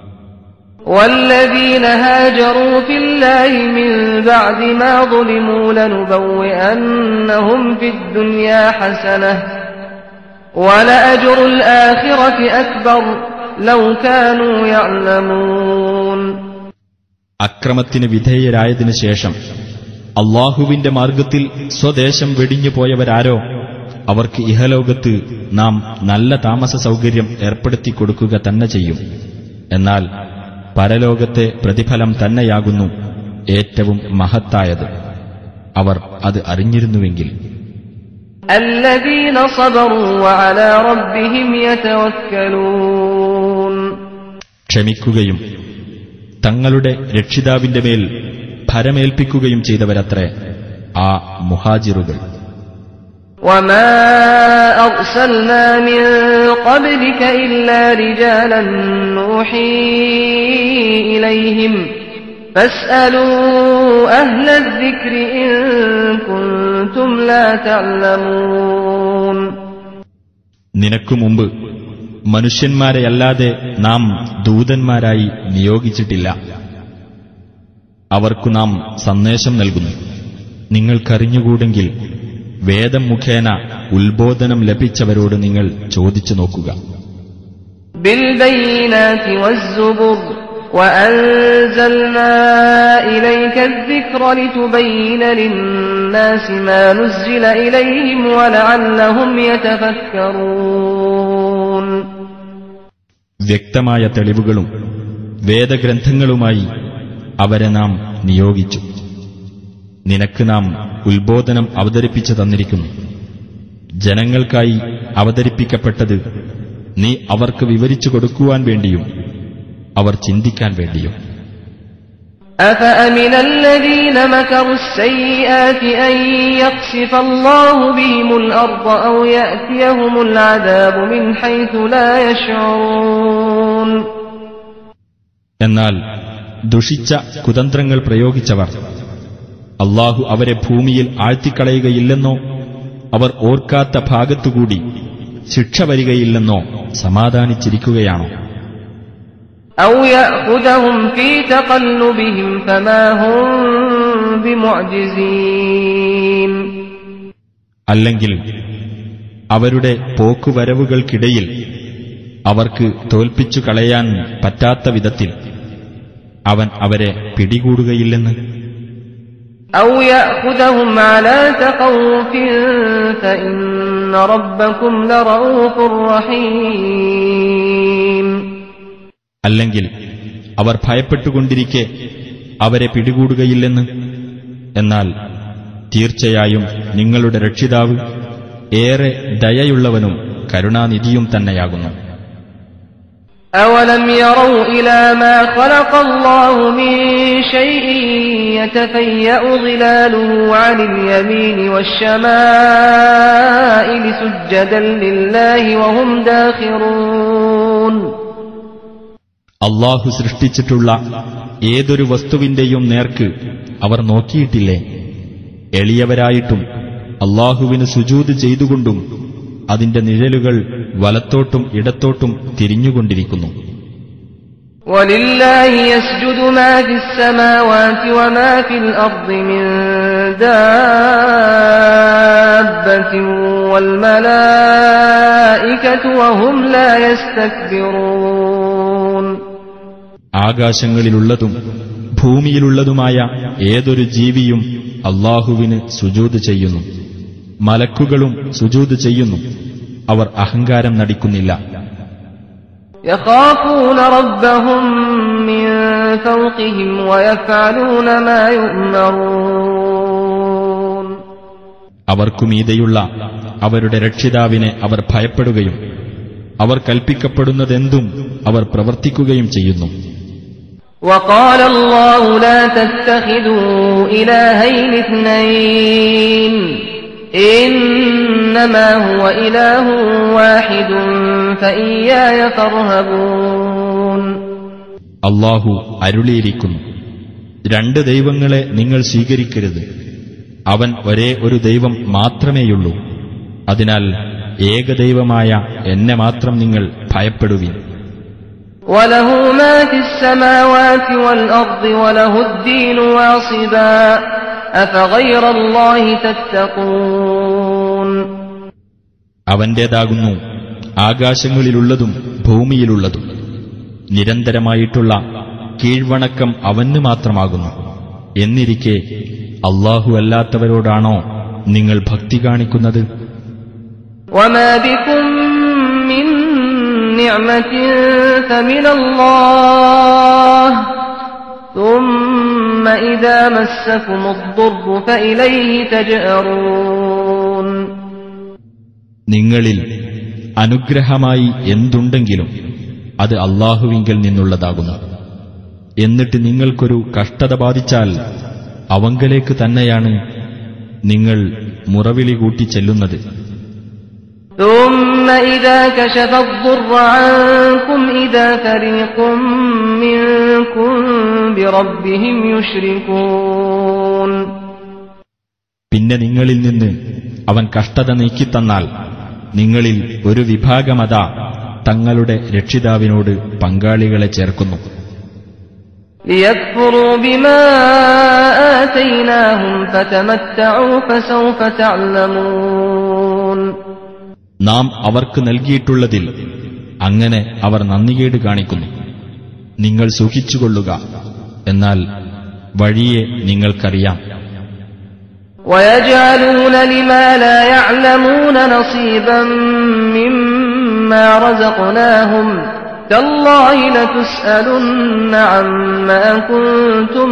والذين هاجروا في الله من بعد ما ظلموا لنبوئنهم في الدنيا حسنة ولأجر الآخرة أكبر لو كانوا يعلمون. അക്രമത്തിന് വിധേയരായതിനു ശേഷം അല്ലാഹുവിന്റെ മാർഗത്തിൽ സ്വദേശം വെടിഞ്ഞു പോയവരാരോ അവർക്ക് ഇഹലോകത്ത് നാം നല്ല താമസ സൗകര്യം ഏർപ്പെടുത്തിക്കൊടുക്കുക തന്നെ ചെയ്യും. എന്നാൽ പരലോകത്തെ പ്രതിഫലം തന്നെയാകുന്നു ഏറ്റവും മഹത്തായത്. അവർ അത് അറിഞ്ഞിരുന്നുവെങ്കിൽ. الذين صبروا وعلى ربهم يتوكلون. ക്ഷമിക്കുകയും തങ്ങളുടെ രക്ഷിതാവിന്റെ മേൽ ഭരമേൽപ്പിക്കുകയും ചെയ്തവരത്രേ ആ മുഹാജിറുകൾ. وما أرسلنا من قبلك إلا رجالا نوحي إليهم فاسألوا أهل الذكر إن كنتم لا تعلمون. നിനക്കു മുമ്പ് മനുഷ്യന്മാരെയല്ലാതെ നാം ദൂതന്മാരായി നിയോഗിച്ചിട്ടില്ല. അവർക്കു നാം സന്ദേശം നൽകുന്നു. നിങ്ങൾക്കറിഞ്ഞുകൂടെങ്കിൽ വേദം മുഖേന ഉത്ബോധനം ലഭിച്ചവരോട് നിങ്ങൾ ചോദിച്ചു നോക്കുക. بالبينات والزبر وأنزلنا إليك الذكر لتبين للناس ما نزل إليهم ولعلهم يتفكرون. വ്യക്തമായ തെളിവുകളും വേദഗ്രന്ഥങ്ങളുമായി അവരെ നാം നിയോഗിച്ചു. നിനക്ക് നാം ഉത്ബോധനം അവതരിപ്പിച്ചു തന്നിരിക്കുന്നു. ജനങ്ങൾക്കായി അവതരിപ്പിക്കപ്പെട്ടത് നീ അവർക്ക് വിവരിച്ചു കൊടുക്കുവാൻ വേണ്ടിയും അവർ ചിന്തിക്കാൻ വേണ്ടിയും. أفأمن الذين مكروا السيئات أن يخسف الله بهم الأرض أو يأتيهم العذاب من حيث لا يشعرون. എന്നാൽ ദുഷിച്ച കുതന്ത്രങ്ങൾ പ്രയോഗിച്ചവർ അല്ലാഹു അവരെ ഭൂമിയിൽ ആഴ്ത്തിക്കളയുകയില്ലെന്നോ അവർ ഓർക്കാത്ത ഭാഗത്തുകൂടി ശിക്ഷ വരികയില്ലെന്നോ സമാധാനിച്ചിരിക്കുകയാണോ? أو يأخذهم في تقلبهم فما هم بمعجزين. അല്ലെങ്കിൽ അവരുടെ പോക്കുവരവുകൾക്കിടയിൽ അവർക്ക് തോൽപ്പിച്ചു കളയാൻ പറ്റാത്ത വിധത്തിൽ അവൻ അവരെ പിടികൂടുകയില്ലെന്ന്. أو يأخذهم على تخوف فإن ربكم لرؤوف رحيم. അല്ലെങ്കിൽ അവർ ഭയപ്പെട്ടുകൊണ്ടിരിക്കെ അവരെ പിടികൂടുകയില്ലെന്ന്. എന്നാൽ തീർച്ചയായും നിങ്ങളുടെ രക്ഷിതാവ് ഏറെ ദയയുള്ളവനും കരുണാനിധിയും തന്നെയാകുന്നു. أَوَلَمْ يَرَوْا إِلَى مَا خَلَقَ اللَّهُ مِنْ شَيْءٍ يَتَفَيَّأُ ظِلَالُهُ عَنِ الْيَمِينِ وَالشَّمَائِلِ سُجَّدًا لِلَّهِ وَهُمْ دَاخِرُونَ. അല്ലാഹു സൃഷ്ടിച്ചിട്ടുള്ള ഏതൊരു വസ്തുവിന്റെയും നേർക്ക് അവർ നോക്കിയിട്ടില്ലേ? എളിയവരായിട്ടും അല്ലാഹുവിന് സുജൂദ് ചെയ്തുകൊണ്ടും അതിന്റെ നിഴലുകൾ വലത്തോട്ടും ഇടത്തോട്ടും തിരിഞ്ഞുകൊണ്ടിരിക്കുന്നു. وَلِلَّهِ يَسْجُدُ مَا فِي السَّمَاوَاتِ وَمَا فِي الْأَرْضِ مِن دَابَّةٍ وَالْمَلَائِكَةُ وَهُمْ لَا يَسْتَكْبِرُونَ. ആകാശങ്ങളിലുള്ളതും ഭൂമിയിലുള്ളതുമായ ഏതൊരു ജീവിയും അല്ലാഹുവിന് സുജൂദ് ചെയ്യുന്നു. മലക്കുകളും സുജൂദ് ചെയ്യുന്നു. അവർ അഹങ്കാരം നടിക്കുന്നില്ല. يَخَافُونَ رَبَّهُم مِّن فَوْقِهِمْ وَيَفْعَلُونَ مَا يُؤْمَرُونَ. അവർക്കുമീതെയുള്ള അവരുടെ രക്ഷിതാവിനെ അവർ ഭയപ്പെടുകയും അവർ കൽപ്പിക്കപ്പെടുന്നതെന്തും അവർ പ്രവർത്തിക്കുകയും ചെയ്യുന്നു. وَقَالَ اللَّهُ لَا تَتَّخِذُوا إِلَٰهَيْنِ اثْنَيْنِ إِنَّمَا هُوَ إِلَٰهٌ وَاحِدٌ فَإِيَّايَ فَارْهَبُونِ. അല്ലാഹു അരുളിയിരിക്കുന്നു, രണ്ട് ദൈവങ്ങളെ നിങ്ങൾ സ്വീകരിക്കരുത്. അവൻ ഒരേ ഒരു ദൈവം മാത്രമേയുള്ളൂ. അതിനാൽ ഏകദൈവമായ എന്നെ മാത്രം നിങ്ങൾ ഭയപ്പെടുവിൻ. وَلَهُ مَا فِي السَّمَاوَاتِ وَالْأَرْضِ وَلَهُ الدِّينُ وَاصِبًا أَفَغَيْرَ اللَّهِ تَتَّقُونَ. അവന്റേതാകുന്നു ആകാശങ്ങളിലുള്ളതും ഭൂമിയിലുള്ളതും. നിരന്തരമായിട്ടുള്ള കീഴ്വണക്കം അവന് മാത്രമാകുന്നു. എന്നിരിക്കെ അല്ലാഹു അല്ലാത്തവരോടാണോ നിങ്ങൾ ഭക്തി കാണിക്കുന്നത്? وَمَا بِكُم مِّن نِّعْمَةٍ فَمِنَ اللَّهِ ثُمَّ إِذَا مَسَّكُمُ الضُّرُّ فَإِلَيْهِ تَجْأَرُونَ. നിങ്ങളിൽ അനുഗ്രഹമായി എന്തുണ്ടെങ്കിലും അത് അല്ലാഹുവിങ്കൽ നിന്നുള്ളതാകുന്നു. എന്നിട്ട് നിങ്ങൾക്കൊരു കഷ്ടത ബാധിച്ചാൽ അവങ്കലേക്ക് തന്നെയാണ് നിങ്ങൾ മുറവിളി കൂട്ടി ചെല്ലുന്നത്. ثُمَّ إِذَا كَشَفَ الضُّرَّ عَنكُمْ إِذَا فَرِيقٌ مِّنكُم بِرَبِّهِمْ يُشْرِكُونَ. പിന്നെ നിങ്ങളിൽ നിന്ന് അവൻ കഷ്ടത നീക്കിത്തന്നാൽ നിങ്ങളിൽ ഒരു വിഭാഗമതാ തങ്ങളുടെ രക്ഷിതാവിനോട് പങ്കാളികളെ ചേർക്കുന്നു. لِيَكْفُرُوا بِمَا آتَيْنَاهُمْ فَتَمَتَّعُوا فَسَوْفَ تَعْلَمُونَ. നാം അവർക്ക് നൽകിയിട്ടുള്ളതിൽ അങ്ങനെ അവർ നന്ദികേട് കാണിക്കുന്നു. നിങ്ങൾ സുഖിച്ചുകൊള്ളുക, എന്നാൽ വഴിയെ നിങ്ങൾക്കറിയാം. وَيَجْعَلُونَ لِمَا لَا يَعْلَمُونَ نَصِيبًا مِّمَّا رَزَقْنَاهُمْ تَاللَّهِ لَتُسْأَلُنَّ عَمَّا كُنتُمْ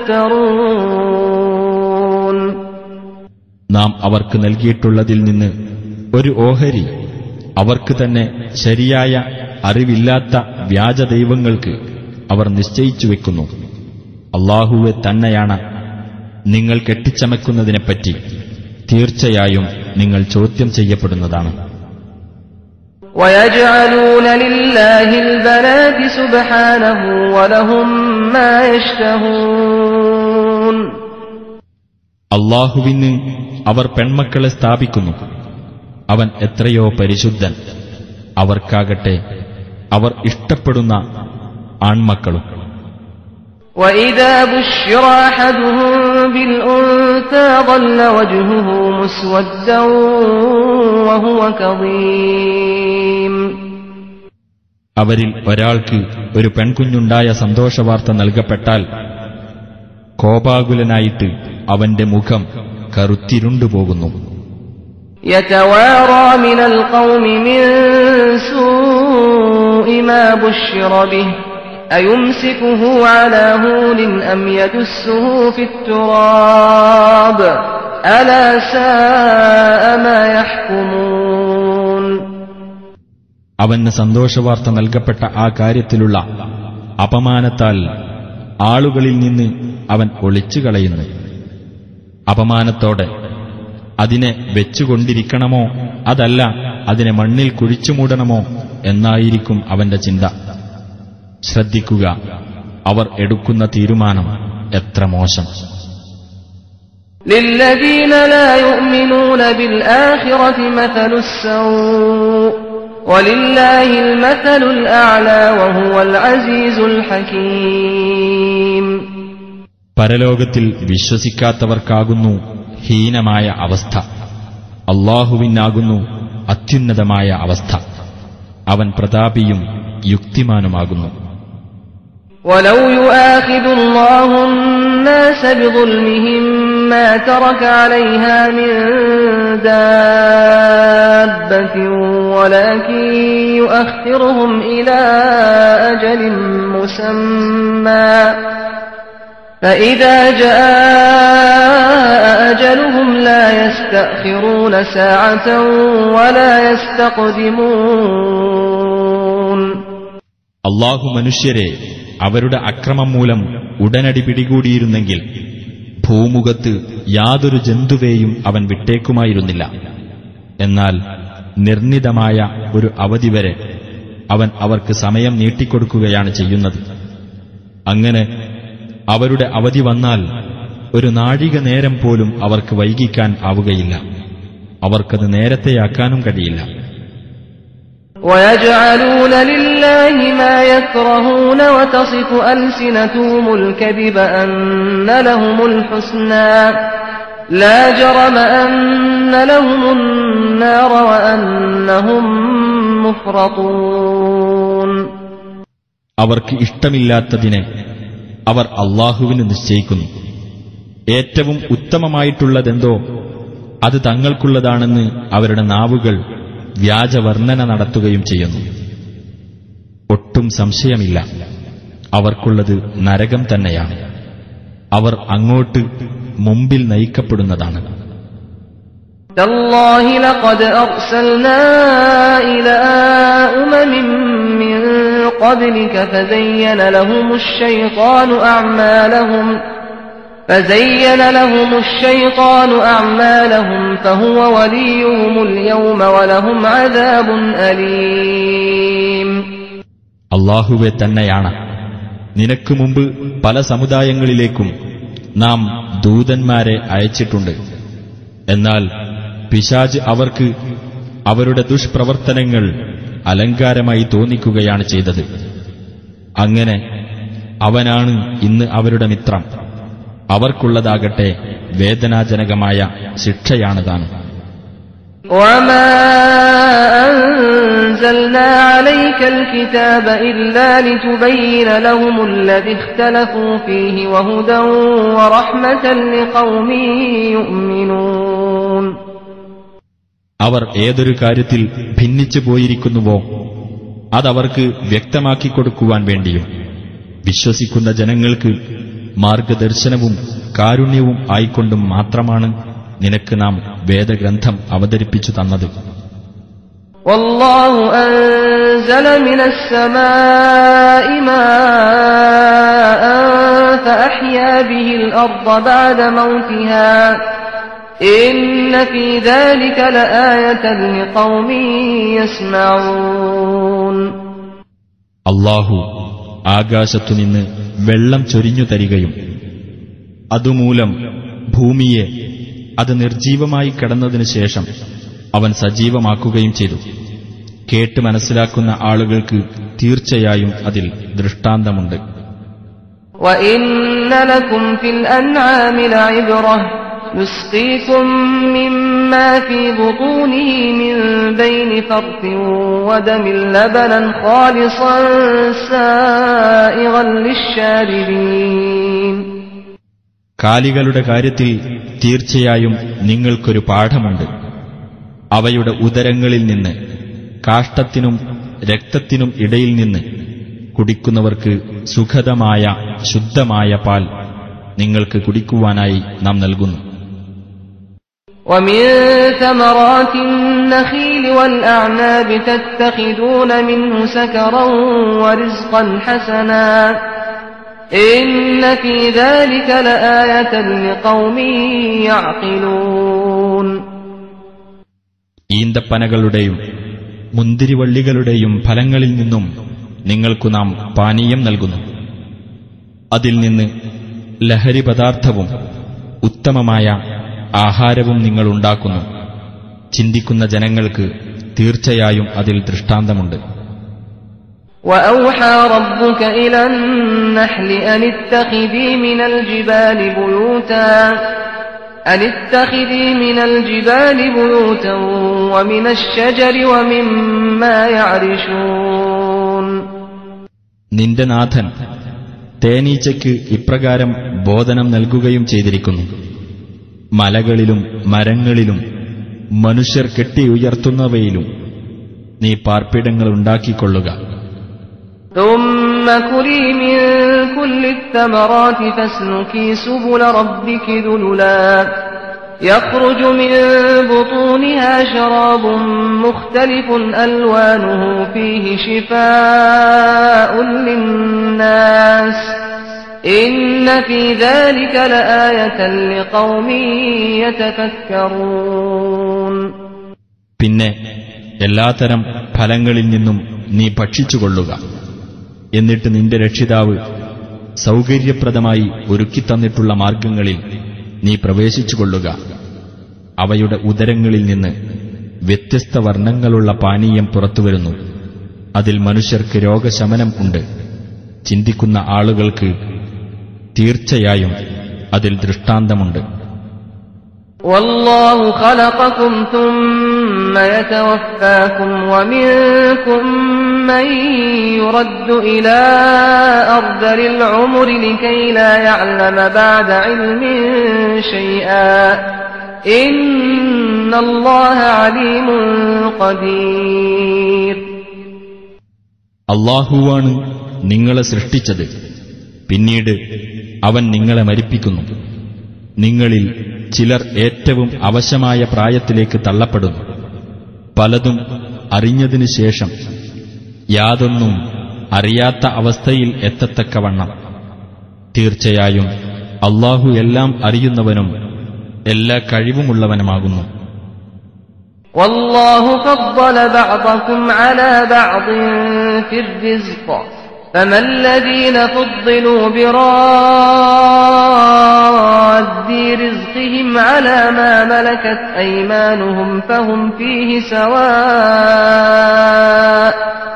تَفْتَرُونَ. നാം അവർക്ക് നൽകിയിട്ടുള്ളതിൽ നിന്ന് ഒരു ഓഹരി അവർക്ക് തന്നെ ശരിയായ അറിവില്ലാത്ത വ്യാജദൈവങ്ങൾക്ക് അവർ നിശ്ചയിച്ചു വെക്കുന്നു. അല്ലാഹുവെ തന്നെയാണ് നിങ്ങൾ കെട്ടിച്ചമക്കുന്നതിനെപ്പറ്റി തീർച്ചയായും നിങ്ങൾ ചോദ്യം ചെയ്യപ്പെടുന്നതാണ്. وَيَجْعَلُونَ لِلَّهِ الْبَنَاتِ سُبْحَانَهُ وَلَهُم مَّا يَشْتَهُونَ. അല്ലാഹുവിന് അവർ പെൺമക്കളെ സ്ഥാപിക്കുന്നു. അവൻ എത്രയോ പരിശുദ്ധൻ. അവർക്കാകട്ടെ അവർ ഇഷ്ടപ്പെടുന്ന ആൺമക്കളും. وَإِذَا بُشِّرَ أَحَدُهُم بِالْأُنثَىٰ ظَلَّ وَجْهُهُ مُسْوَدًّا وَهُوَ كَظِيمٌ. അവരിൽ ഒരാൾക്ക് ഒരു പെൺകുഞ്ഞുണ്ടായ സന്തോഷവാർത്ത നൽകപ്പെട്ടാൽ കോപാകുലനായിട്ട് അവന്റെ മുഖം കറുത്തിരുണ്ടുപോകുന്നു. يَتَوَارَىٰ مِنَ الْقَوْمِ مِن سُوءِ مَا بُشِّرَ بِهِ أيمسكه على هون أم يدسه في التراب ألا ساء ما يحكمون. അവന് സന്തോഷവാർത്ത നൽകപ്പെട്ട ആ കാര്യത്തിലുള്ള അപമാനത്താൽ ആളുകളിൽ നിന്ന് അവൻ ഒളിച്ചുകളയുന്നു. അപമാനത്തോടെ അതിനെ വെച്ചുകൊണ്ടിരിക്കണമോ അതല്ല അതിനെ മണ്ണിൽ കുഴിച്ചുമൂടണമോ എന്നായിരിക്കും അവന്റെ ചിന്ത. ശ്രദ്ധിക്കുക, അവർ എടുക്കുന്ന തീരുമാനം എത്ര മോശം. للذين لا يؤمنون بالآخرة مثل السوء ولله المثل الأعلى وهو العزيز الحكيم. പരലോകത്തിൽ വിശ്വസിക്കാത്തവർക്കാകുന്നു ഹീനമായ അവസ്ഥ. അല്ലാഹുവിനാകുന്നു അത്യുന്നതമായ അവസ്ഥ. അവൻ പ്രതാപിയും യുക്തിമാനുമാകുന്നു. وَلَوْ يُؤَاخِذُ اللَّهُ النَّاسَ بِظُلْمِهِمْ مَا تَرَكَ عَلَيْهَا مِنْ دَابَّةٍ وَلَكِنْ يُؤَخِّرُهُمْ إِلَى أَجَلٍ مُّسَمًّى فَإِذَا جَاءَ أَجَلُهُمْ لَا يَسْتَأْخِرُونَ سَاعَةً وَلَا يَسْتَقْدِمُونَ. അല്ലാഹു മനുഷ്യരെ അവരുടെ അക്രമം മൂലം ഉടനടി പിടികൂടിയിരുന്നെങ്കിൽ ഭൂമുഖത്ത് യാതൊരു ജന്തുവേയും അവൻ വിട്ടേക്കുമായിരുന്നില്ല. എന്നാൽ നിർണിതമായ ഒരു അവധി വരെ അവൻ അവർക്ക് സമയം നീട്ടിക്കൊടുക്കുകയാണ് ചെയ്യുന്നത്. അങ്ങനെ അവരുടെ അവധി വന്നാൽ ഒരു നാഴിക നേരം പോലും അവർക്ക് വൈകിക്കാൻ ആവുകയില്ല. അവർക്കത് നേരത്തെയാക്കാനും കഴിയില്ല. وَيَجْعَلُونَ لِلَّهِ مَا يَكْرَهُونَ وَتَصِفُ أَلْسِنَتُهُمُ الْكَذِبَ أَنَّ لَهُمُ الْحُسْنَى لَا جَرَمَ أَنَّ لَهُمُ النَّارَ وَأَنَّهُمْ مُفْرَطُونَ. അവർക്ക് ഇഷ്ടമില്ലാത്തതിനെ അവർ അല്ലാഹുവിന് നിശ്ചയിക്കുന്നു. ഏറ്റവും ഉത്തമമായിട്ടുള്ളതെന്തോ അത് തങ്ങൾക്കുള്ളതാണെന്ന് അവരുടെ നാവുകൾ വ്യാജവർണ്ണന നടത്തുകയും ചെയ്യുന്നു. ഒട്ടും സംശയമില്ല, അവർക്കുള്ളത് നരകം തന്നെയാണ്. അവർ അങ്ങോട്ട് മുമ്പിൽ നയിക്കപ്പെടുന്നതാണ്. തല്ലാഹി ലഖദ് അർസൽനാ ഇലാ ഉമമിൻ മിൻ ഖബ്ലിക ഫസയ്യന لهم الشيطان أعمالهم فهو وليهم اليوم ولهم عذاب أليم. അല്ലാഹുവേ തന്നെയാണ്, നിനക്ക് മുമ്പ് പല സമുദായങ്ങളിലേക്കും നാം ദൂതന്മാരെ അയച്ചിട്ടുണ്ട്. എന്നാൽ പിശാച് അവർക്ക് അവരുടെ ദുഷ്പ്രവർത്തനങ്ങൾ അലങ്കാരമായി തോന്നിക്കുകയാണ് ചെയ്തത്. അങ്ങനെ അവനാണ് ഇന്ന് അവരുടെ മിത്രം. അവർക്കുള്ളതാകട്ടെ വേദനാജനകമായ ശിക്ഷയാണ് താൻ. وَمَا أَنزَلْنَا عَلَيْكَ الْكِتَابَ إِلَّا لِتُبَيِّنَ لَهُمُ الَّذِي اخْتَلَفُوا فِيهِ وَهُدًى وَرَحْمَةً لِقَوْمٍ يُؤْمِنُونَ. അവർ ഏതൊരു കാര്യത്തിൽ ഭിന്നിച്ചു പോയിരിക്കുന്നുവോ അതവർക്ക് വ്യക്തമാക്കിക്കൊടുക്കുവാൻ വേണ്ടിയും വിശ്വസിക്കുന്ന ജനങ്ങൾക്ക് മാർഗദർശനവും കാരുണ്യവും ആയിക്കൊണ്ടും മാത്രമാണ് നിനക്ക് നാം വേദഗ്രന്ഥം അവതരിപ്പിച്ചു തന്നത്. വല്ലാഹു അൻസല മിനസ് സമാഇ മാഅൻ ഫഅഹ്യാ ബിഹിൽ അർദ ബഅദ മൗതിഹാ ഇന്ന ഫീ ദാലിക ലആയതൻ ലിഖൗമിൻ യസ്മഊൻ. അല്ലാഹു ആകാശത്തുനിന്ന് വെള്ളം ചൊരിഞ്ഞു തരികയും അതുമൂലം ഭൂമിയെ അത് നിർജീവമായി കിടന്നതിനു ശേഷം അവൻ സജീവമാക്കുകയും ചെയ്തു. കേട്ട് മനസ്സിലാക്കുന്ന ആളുകൾക്ക് തീർച്ചയായും അതിൽ ദൃഷ്ടാന്തമുണ്ട്. وَإِنَّ لَكُمْ فِي الْأَنْعَامِ لَعِبْرَةً نُسْقِيكُم مِّمَّا فِي بُطُونِهِ مِن بَيْنِ فَرْثٍ وَدَمٍ لَبَنًا خَالِصًا سَائِغًا لِّلشَّارِبِينَ. കാലികളുടെ കാര്യത്തിൽ തീർച്ചയായും നിങ്ങൾക്കൊരു പാഠമുണ്ട്. അവയുടെ ഉദരങ്ങളിൽ നിന്ന് കാഷ്ടത്തിനും രക്തത്തിനും ഇടയിൽ നിന്ന് കുടിക്കുന്നവർക്ക് സുഖദമായ ശുദ്ധമായ പാൽ നിങ്ങൾക്ക് കുടിക്കുവാനായി നാം നൽകുന്നു. ومن ثمرات النخيل والأعناب تتخذون منه سكرا ورزقا حسنا إن في ذلك لآية لقوم يعقلون. ഈന്തപ്പനകളുടെയും മുന്തിരിവള്ളികളുടെയും ഫലങ്ങളിൽ നിന്നും നിങ്ങൾക്കു നാം പാനീയം നൽകുന്നു. അതിൽ നിന്ന് ലഹരി പദാർത്ഥവും ഉത്തമമായ ആഹാരവും നിങ്ങൾ ഉണ്ടാക്കുന്നു. ചിന്തിക്കുന്ന ജനങ്ങൾക്ക് തീർച്ചയായും അതിൽ ദൃഷ്ടാന്തമുണ്ട്. وأوحى ربك إلى النحل أن اتخذي من الجبال بيوتا ومن الشجر ومما يعرشون. നിന്റെ നാഥൻ തേനീച്ചയ്ക്ക് ഇപ്രകാരം ബോധനം നൽകുകയും ചെയ്തിരിക്കുന്നു: മലകളിലും മരങ്ങളിലും മനുഷ്യർ കെട്ടിയുയർത്തുന്നവയിലും നീ പാർപ്പിടങ്ങൾ ഉണ്ടാക്കിക്കൊള്ളുക. ثم كلي من كل الثمرات فاسلكي سبل ربك ذللا يخرج من بطونها شراب مختلف ألوانه فيه شفاء للناس إن في ذلك لآية لقوم يتفكرون. പിന്നെ എല്ലാത്തരം ഫലങ്ങളിൽ നിന്നും നീ ഭക്ഷിച്ചുകൊള്ളുക. എന്നിട്ട് നിന്റെ രക്ഷിതാവ് സൗകര്യപ്രദമായി ഒരുക്കിത്തന്നിട്ടുള്ള മാർഗങ്ങളിൽ നീ പ്രവേശിച്ചുകൊള്ളുക. അവയുടെ ഉദരങ്ങളിൽ നിന്ന് വ്യത്യസ്ത വർണ്ണങ്ങളുള്ള പാനീയം പുറത്തുവരുന്നു. അതിൽ മനുഷ്യർക്ക് രോഗശമനം ഉണ്ട്. ചിന്തിക്കുന്ന ആളുകൾക്ക് തീർച്ചയായും അതിൽ ദൃഷ്ടാന്തമുണ്ട്. والله خلقكم ثم يتوفاكم ومنكم من يرد إلى أرذل العمر لكي لا يعلم بعد علم شيئا إن الله عليم قدير. അല്ലാഹുവാണ് നിങ്ങളെ സൃഷ്ടിച്ചത്. പിന്നീട് അവൻ നിങ്ങളെ മരിപ്പിക്കുന്നു. നിങ്ങളിൽ ചിലർ ഏറ്റവും അവശമായ പ്രായത്തിലേക്ക് തള്ളപ്പെടുന്നു. പലതും അറിഞ്ഞതിനു ശേഷം യാതൊന്നും അറിയാത്ത അവസ്ഥയിൽ എത്തത്തക്കവണ്ണം. തീർച്ചയായും അല്ലാഹു എല്ലാം അറിയുന്നവനും എല്ലാ കഴിവുമുള്ളവനുമാകുന്നു. വല്ലാഹു ഫദ്ദല ബഅദകും അലാ ബഅദിൻ ഫിർ റിസ്ഖ് فما الذين فضلوا براد رزقهم على ما ملكت أيمانهم فهم فيه سواء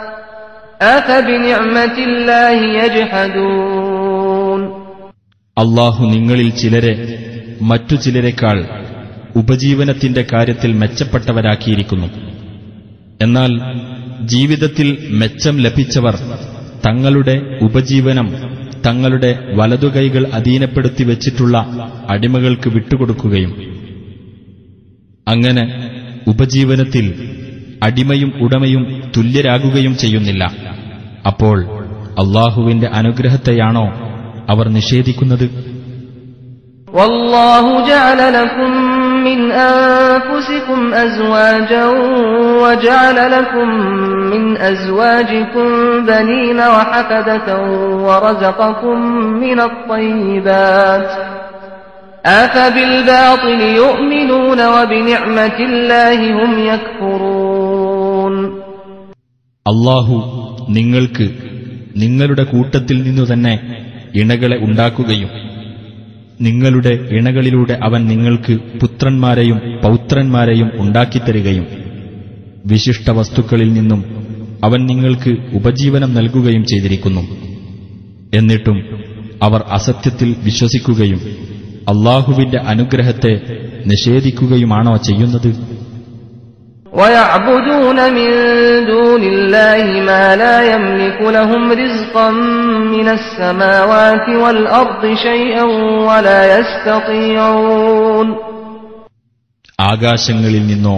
أفبنعمة الله يجحدون. അല്ലാഹു നിങ്ങളിൽ ചിലരെ മറ്റു ചിലരെക്കാൾ ഉപജീവനത്തിന്റെ കാര്യത്തിൽ മെച്ചപ്പെട്ടവരാക്കിയിരിക്കുന്നു. എന്നാൽ ജീവിതത്തിൽ മെച്ചം ലഭിച്ചവർ തങ്ങളുടെ ഉപജീവനം തങ്ങളുടെ വലതുകൈകൾ അധീനപ്പെടുത്തി വച്ചിട്ടുള്ള അടിമകൾക്ക് വിട്ടുകൊടുക്കുകയും അങ്ങനെ ഉപജീവനത്തിൽ അടിമയും ഉടമയും തുല്യരാകുകയും ചെയ്യുന്നില്ല. അപ്പോൾ അല്ലാഹുവിന്റെ അനുഗ്രഹത്തെയാണോ അവർ നിഷേധിക്കുന്നത്? വല്ലാഹു ജഅല ലക്കും മിൻ അൻഫുസികും അസ്വാജൻ വജഅല ലക്കും മിൻ അസ്വാജികും ബനീന വഹഫദതൻ വറസഖകും മിനത്ത്-ത്വയ്യിബാത്ത് അഫബിൽ-ബാതിലി യുഅ്മിനൂന വബിനിഅ്മത്തില്ലാഹി ഹും യക്ഫുറൂൻ. അല്ലാഹു നിങ്ങൾക്ക് നിങ്ങളുടെ കൂട്ടത്തിൽ നിന്നു തന്നെ ഇണകളെ ഉണ്ടാക്കുകയും നിങ്ങളുടെ ഇണകളിലൂടെ അവൻ നിങ്ങൾക്ക് പുത്രന്മാരെയും പൗത്രന്മാരെയും ഉണ്ടാക്കിത്തരികയും വിശിഷ്ട വസ്തുക്കളിൽ നിന്നും അവൻ നിങ്ങൾക്ക് ഉപജീവനം നൽകുകയും ചെയ്തിരിക്കുന്നു. എന്നിട്ടും അവർ അസത്യത്തിൽ വിശ്വസിക്കുകയും അല്ലാഹുവിന്റെ അനുഗ്രഹത്തെ നിഷേധിക്കുകയുമാണോ ചെയ്യുന്നത്? وَيَعْبُدُونَ مِن دُونِ اللَّهِ مَا لَا يَمْلِكُ لَهُمْ رِزْقًا مِنَ السَّمَاوَاتِ وَالْأَرْضِ شَيْئًا وَلَا يَسْتَطِيعُونَ. ആകാശങ്ങളിൽ നിന്നോ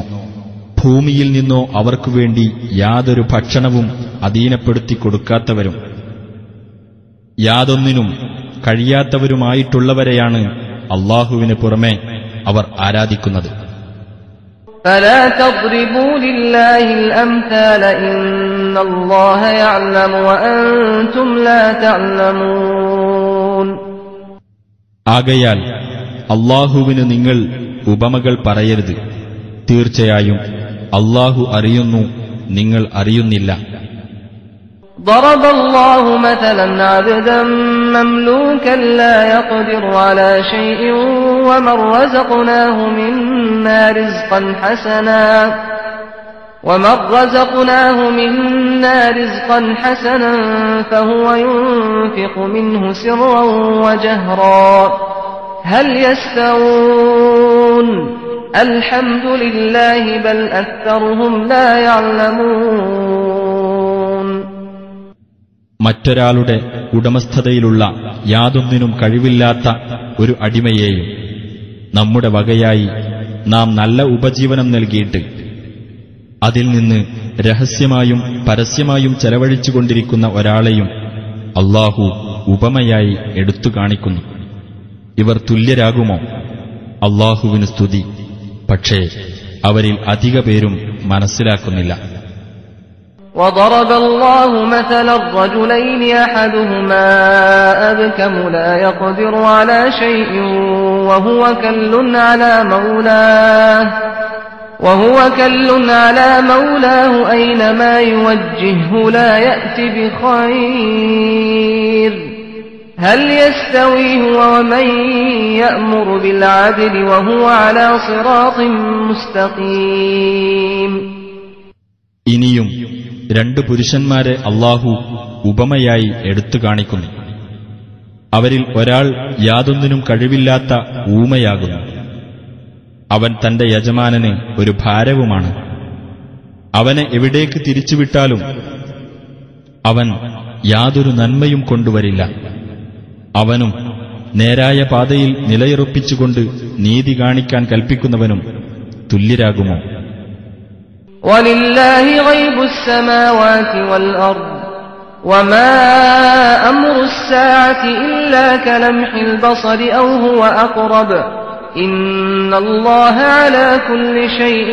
ഭൂമിയിൽ നിന്നോ അവർക്കുവേണ്ടി യാതൊരു ഭക്ഷണവും അധീനപ്പെടുത്തി കൊടുക്കാത്തവരും യാതൊന്നിനും കഴിയാത്തവരുമായിട്ടുള്ളവരെയാണ് അല്ലാഹുവിന് പുറമെ അവർ ആരാധിക്കുന്നത്. فلا تضربوا لله الأمثال إن الله يعلم وأنتم لا تعلمون. ആകയാൽ അല്ലാഹുവിന് നിങ്ങൾ ഉപമകൾ പറയരുത്. തീർച്ചയായും അല്ലാഹു അറിയുന്നു, നിങ്ങൾ അറിയുന്നില്ല. ضرب الله مثلا عبدا مملوكا لا يقدر على شيء ومن رزقناه منا رزقا حسنا فهو ينفق منه سرا وجهرا هل يستوون الحمد لله بل أكثرهم لا يعلمون. മറ്റൊരാളുടെ ഉടമസ്ഥതയിലുള്ള യാതൊന്നിനും കഴിവില്ലാത്ത ഒരു അടിമയെയും നമ്മുടെ വകയായി നാം നല്ല ഉപജീവനം നൽകിയിട്ട് അതിൽ നിന്ന് രഹസ്യമായും പരസ്യമായും ചെലവഴിച്ചുകൊണ്ടിരിക്കുന്ന ഒരാളെയും അല്ലാഹു ഉപമയായി എടുത്തു കാണിക്കുന്നു. ഇവർ തുല്യരാകുമോ? അല്ലാഹുവിന് സ്തുതി. പക്ഷേ അവരിൽ അധിക പേരും മനസ്സിലാക്കുന്നില്ല. وضرب الله مثلا الرجلين أحدهما أبكم لا يقدر على شيء وهو كل على مولاه أينما يوجهه لا يأتي بخير هل يستوي هو ومن يأمر بالعدل وهو على صراط مستقيم. ഇനിയും രണ്ടു പുരുഷന്മാരെ അല്ലാഹു ഉപമയായി എടുത്തു കാണിക്കുന്നു. അവരിൽ ഒരാൾ യാതൊന്നിനും കഴിവില്ലാത്ത ഊമയാകുന്നു. അവൻ തന്റെ യജമാനന് ഒരു ഭാരവുമാണ്. അവനെ എവിടേക്ക് തിരിച്ചുവിട്ടാലും അവൻ യാതൊരു നന്മയും കൊണ്ടുവരില്ല. അവനും നേരായ പാതയിൽ നിലയുറപ്പിച്ചുകൊണ്ട് നീതി കാണിക്കാൻ കൽപ്പിക്കുന്നവനും തുല്യരാകുമോ? وَلِلَّهِ غَيْبُ السَّمَاوَاتِ وَالْأَرْضِ وَمَا أَمْرُ السَّاعَةِ إِلَّا كَلَمْحِ الْبَصَرِ أَوْ هُوَ أَقْرَبُ إِنَّ اللَّهَ عَلَى كُلِّ شَيْءٍ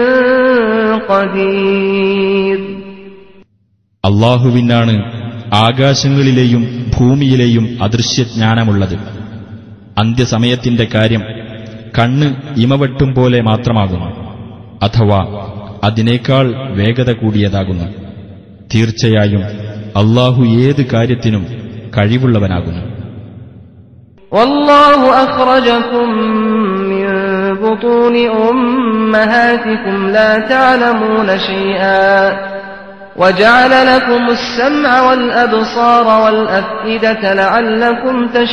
قَدِيرٌ. അല്ലാഹുവിനാണ് ആകാശങ്ങളിലെയും ഭൂമിയിലെയും അദൃശ്യജ്ഞാനമുള്ളത്. അന്ത്യസമയത്തിന്റെ കാര്യം കണ്ണ് ഇമവെട്ടും പോലെ മാത്രമാകുന്നു, അഥവാ അതിനേക്കാൾ വേഗത കൂടിയതാകുന്നു. തീർച്ചയായും അല്ലാഹു ഏത് കാര്യത്തിനും കഴിവുള്ളവനാകുന്നു. വല്ലാഹു അഖ്റജകും മിൻ ബുതൂനി ഉമ്മഹാതികും ലാ തഅലമൂന ശൈആ വജഅല ലകുമുസ് സമഅ വൽ അബ്സാറ വൽ അഫ്ഇദത ലഅല്ലകും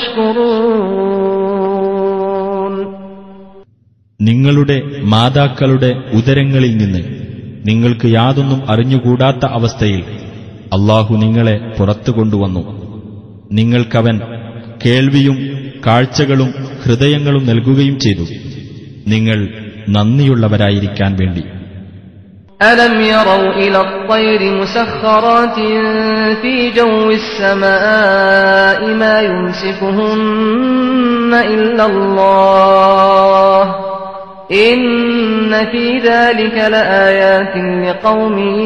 തഷ്കുറൂൻ. നിങ്ങളുടെ മാതാക്കളുടെ ഉദരങ്ങളിൽ നിന്ന് നിങ്ങൾക്ക് യാതൊന്നും അറിഞ്ഞുകൂടാത്ത അവസ്ഥയിൽ അല്ലാഹു നിങ്ങളെ പുറത്തു കൊണ്ടുവന്നു. നിങ്ങൾക്കവൻ കേൾവിയും കാഴ്ചകളും ഹൃദയങ്ങളും നൽകുകയും ചെയ്തു, നിങ്ങൾ നന്ദിയുള്ളവരായിരിക്കാൻ വേണ്ടി. അലം യറൗ ഇലത് ത്വയ്രി മുസഖറാതിൻ ഫീ ജൗവിസ് സമാഇ മാ യുംസികുഹുന്ന ഇല്ലല്ലാഹ് ഇന്ന ഫീ ദാലിക ലആയാതിൻ ലിഖൗമിൻ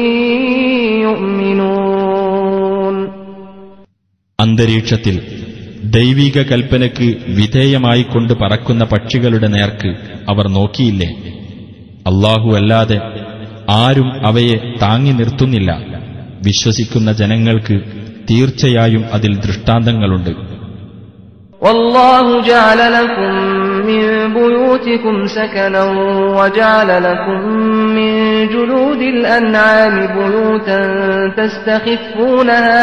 യുഅ്മിനൂൻ. അന്തരീക്ഷത്തിൽ ദൈവിക കൽപ്പനയ്ക്ക് വിധേയമായിക്കൊണ്ട് പറക്കുന്ന പക്ഷികളുടെ നേർക്ക് അവർ നോക്കിയില്ലേ? അല്ലാഹു അല്ലാതെ ആരും അവയെ താങ്ങി നിർത്തുന്നില്ല. വിശ്വസിക്കുന്ന ജനങ്ങൾക്ക് തീർച്ചയായും അതിൽ ദൃഷ്ടാന്തങ്ങളുണ്ട്. വല്ലാഹു ജഅല ലകും മിൻ ബുയൂതികും സകനൻ വജഅല ലകും മിൻ ജുലൂദിൽ അൻആമി ബുയൂതൻ തസ്തഖിഫൂനഹാ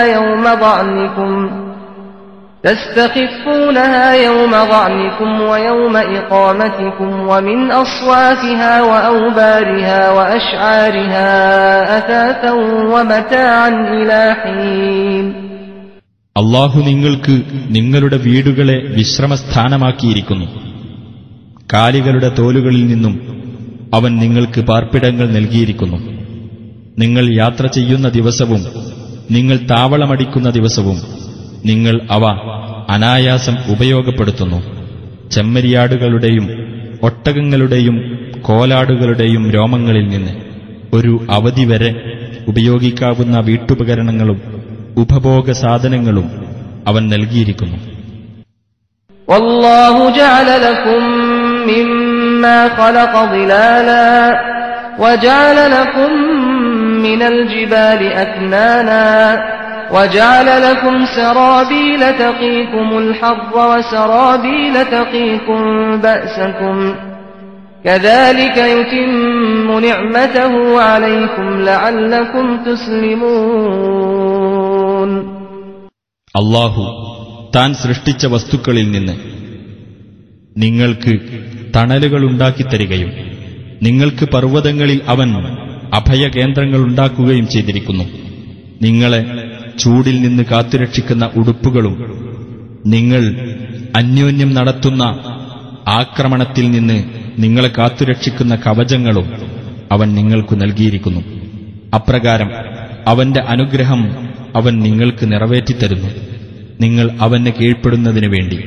يوم ظعنكم ويوم إقامتكم ومن أصوافها وأوبارها وأشعارها أثاثا ومتاعا إلى حين. അല്ലാഹു നിങ്ങൾക്ക് നിങ്ങളുടെ വീടുകളെ വിശ്രമസ്ഥാനമാക്കിയിരിക്കുന്നു. കാലികളുടെ തോലുകളിൽ നിന്നും അവൻ നിങ്ങൾക്ക് പാർപ്പിടങ്ങൾ നൽകിയിരിക്കുന്നു. നിങ്ങൾ യാത്ര ചെയ്യുന്ന ദിവസവും നിങ്ങൾ താവളമടിക്കുന്ന ദിവസവും നിങ്ങൾ അവ അനായാസം ഉപയോഗപ്പെടുത്തുന്നു. ചെമ്മരിയാടുകളുടെയും ഒട്ടകങ്ങളുടെയും കോലാടുകളുടെയും രോമങ്ങളിൽ നിന്ന് ഒരു അവധി വരെ ഉപയോഗിക്കാവുന്ന വീട്ടുപകരണങ്ങളും ഉപഭോഗ സാധനങ്ങളും അവൻ നൽകിയിരിക്കുന്നു. വല്ലാഹു ജഅല ലക്കും മിമ്മാ ഖലഖ ളിലാലാ വജഅല ലക്കും മിനൽ ജിബാലി അക്നാനാ وجعل لكم سرابيل تقيكم الحر وسرابيل تقيكم بأسكم كذلك يتم نعمته عليكم لعلكم تسلمون. അല്ലാഹു താൻ സൃഷ്ടിച്ച വസ്തുക്കളിൽ നിന്ന് നിങ്ങൾക്ക് തണലുകളുണ്ടാക്കിത്തരികയും നിങ്ങൾക്ക് പർവ്വതങ്ങളിൽ അവൻ അഭയകേന്ദ്രങ്ങളുണ്ടാക്കുകയും ചെയ്തിരിക്കുന്നു. നിങ്ങളെ ചൂടിൽ നിന്ന് കാത്തുരക്ഷിക്കുന്ന ഉടുപ്പുകളും നിങ്ങൾ അന്യോന്യം നടത്തുന്ന ആക്രമണത്തിൽ നിന്ന് നിങ്ങളെ കാത്തുരക്ഷിക്കുന്ന കവചങ്ങളും അവൻ നിങ്ങൾക്കു നൽകിയിരിക്കുന്നു. അപ്രകാരം അവന്റെ അനുഗ്രഹം അവൻ നിങ്ങൾക്ക് നിറവേറ്റിത്തരുന്നു, നിങ്ങൾ അവന് കീഴ്പ്പെടുന്നതിനു വേണ്ടി.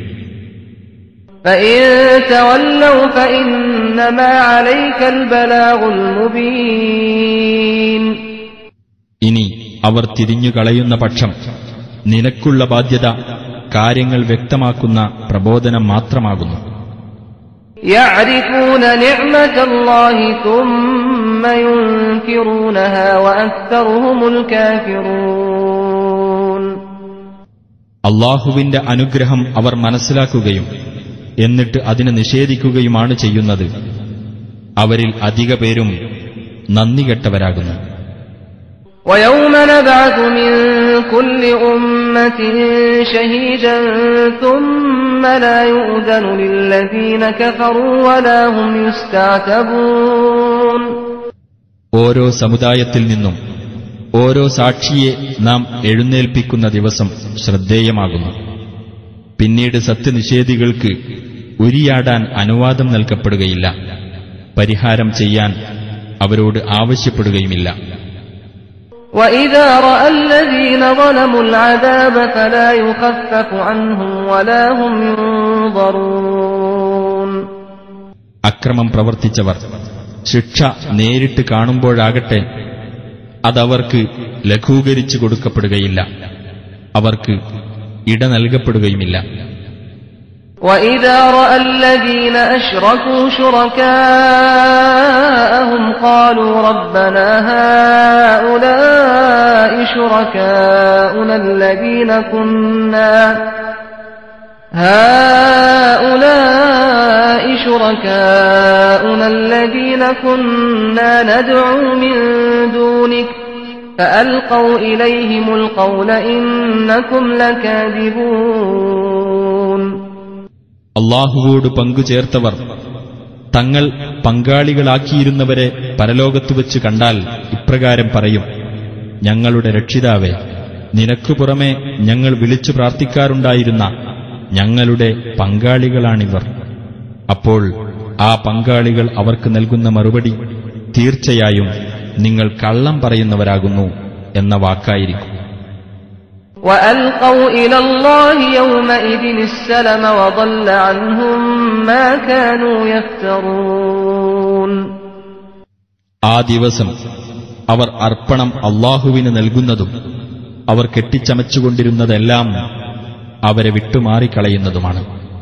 ഇനി അവർ തിരിഞ്ഞുകളയുന്ന പക്ഷം നിനക്കുള്ള ബാധ്യത കാര്യങ്ങൾ വ്യക്തമാക്കുന്ന പ്രബോധനം മാത്രമാകുന്നു. يعرفون نعمة الله ثم ينكرونها وأكثرهم الكافرون. അല്ലാഹുവിന്റെ അനുഗ്രഹം അവർ മനസ്സിലാക്കുകയും എന്നിട്ട് അതിനെ നിഷേധിക്കുകയുമാണ് ചെയ്യുന്നത്. അവരിൽ അധിക പേരും നന്ദികെട്ടവരാകുന്നു. وَيَوْمَ نَبْعَثُ مِنْ كُلِّ أُمَّةٍ شَهِيدًا ثُمَّ لَا يُؤْذَنُ لِلَّذِينَ كَفَرُوا وَلَا هُمْ يُسْتَعْتَبُونَ. ഓരോ സമുദായത്തിൽ നിന്നും ഓരോ സാക്ഷിയെ നാം എഴുന്നേൽപ്പിക്കുന്ന ദിവസം ശ്രദ്ധേയമാകുന്നു. പിന്നീട് സത്യനിഷേധികൾക്ക് ഉരിയാടാൻ അനുവാദം നൽകപ്പെടുകയില്ല, പരിഹാരം ചെയ്യാൻ അവരോട് ആവശ്യപ്പെടുകയുമില്ല. وَإِذَا رَأَى الَّذِينَ ظَلَمُوا الْعَذَابَ فَلَا يُخَفَّفُ عَنْهُمْ وَلَا هُمْ يُنظَرُونَ. അക്രമം പ്രവർത്തിച്ചവർ ശിക്ഷ നേരിട്ട് കാണുമ്പോഴാകട്ടെ അതവർക്ക് ലഘൂകരിച്ചു കൊടുക്കപ്പെടുകയില്ല, അവർക്ക് ഇട നൽകപ്പെടുകയുമില്ല. وَإِذَا رَأَى الَّذِينَ أَشْرَكُوا شُرَكَاءَهُمْ قَالُوا رَبَّنَا هَؤُلَاءِ شُرَكَاؤُنَا الَّذِينَ كُنَّا نَدْعُو مِن دُونِكَ فَأَلْقَوْا إِلَيْهِمُ الْقَوْلَ إِنَّكُمْ لَكَاذِبُونَ. അല്ലാഹുവോട് പങ്കുചേർത്തവർ തങ്ങൾ പങ്കാളികളാക്കിയിരുന്നവരെ പരലോകത്തുവെച്ച് കണ്ടാൽ ഇപ്രകാരം പറയും: ഞങ്ങളുടെ രക്ഷിതാവേ, നിനക്കു പുറമെ ഞങ്ങൾ വിളിച്ചു പ്രാർത്ഥിക്കാറുണ്ടായിരുന്ന ഞങ്ങളുടെ പങ്കാളികളാണിവർ. അപ്പോൾ ആ പങ്കാളികൾ അവർക്ക് നൽകുന്ന മറുപടി തീർച്ചയായും നിങ്ങൾ കള്ളം പറയുന്നവരാകുന്നു എന്ന വാക്കായിരിക്കും. وَأَلْقَوْا إِلَى اللَّهِ يَوْمَئِذٍ السَّلَمَ وَضَلَّ عَنْهُمْ مَا كَانُوا يَفْتَرُونَ. ആ ദിവസം അവർ അർപ്പണം അല്ലാഹുവിന് നൽകുന്നതും അവർ കെട്ടിച്ചമച്ചുകൊണ്ടിരുന്നതെല്ലാം അവരെ വിട്ടുമാറിക്കളയുന്നതുമാണ്.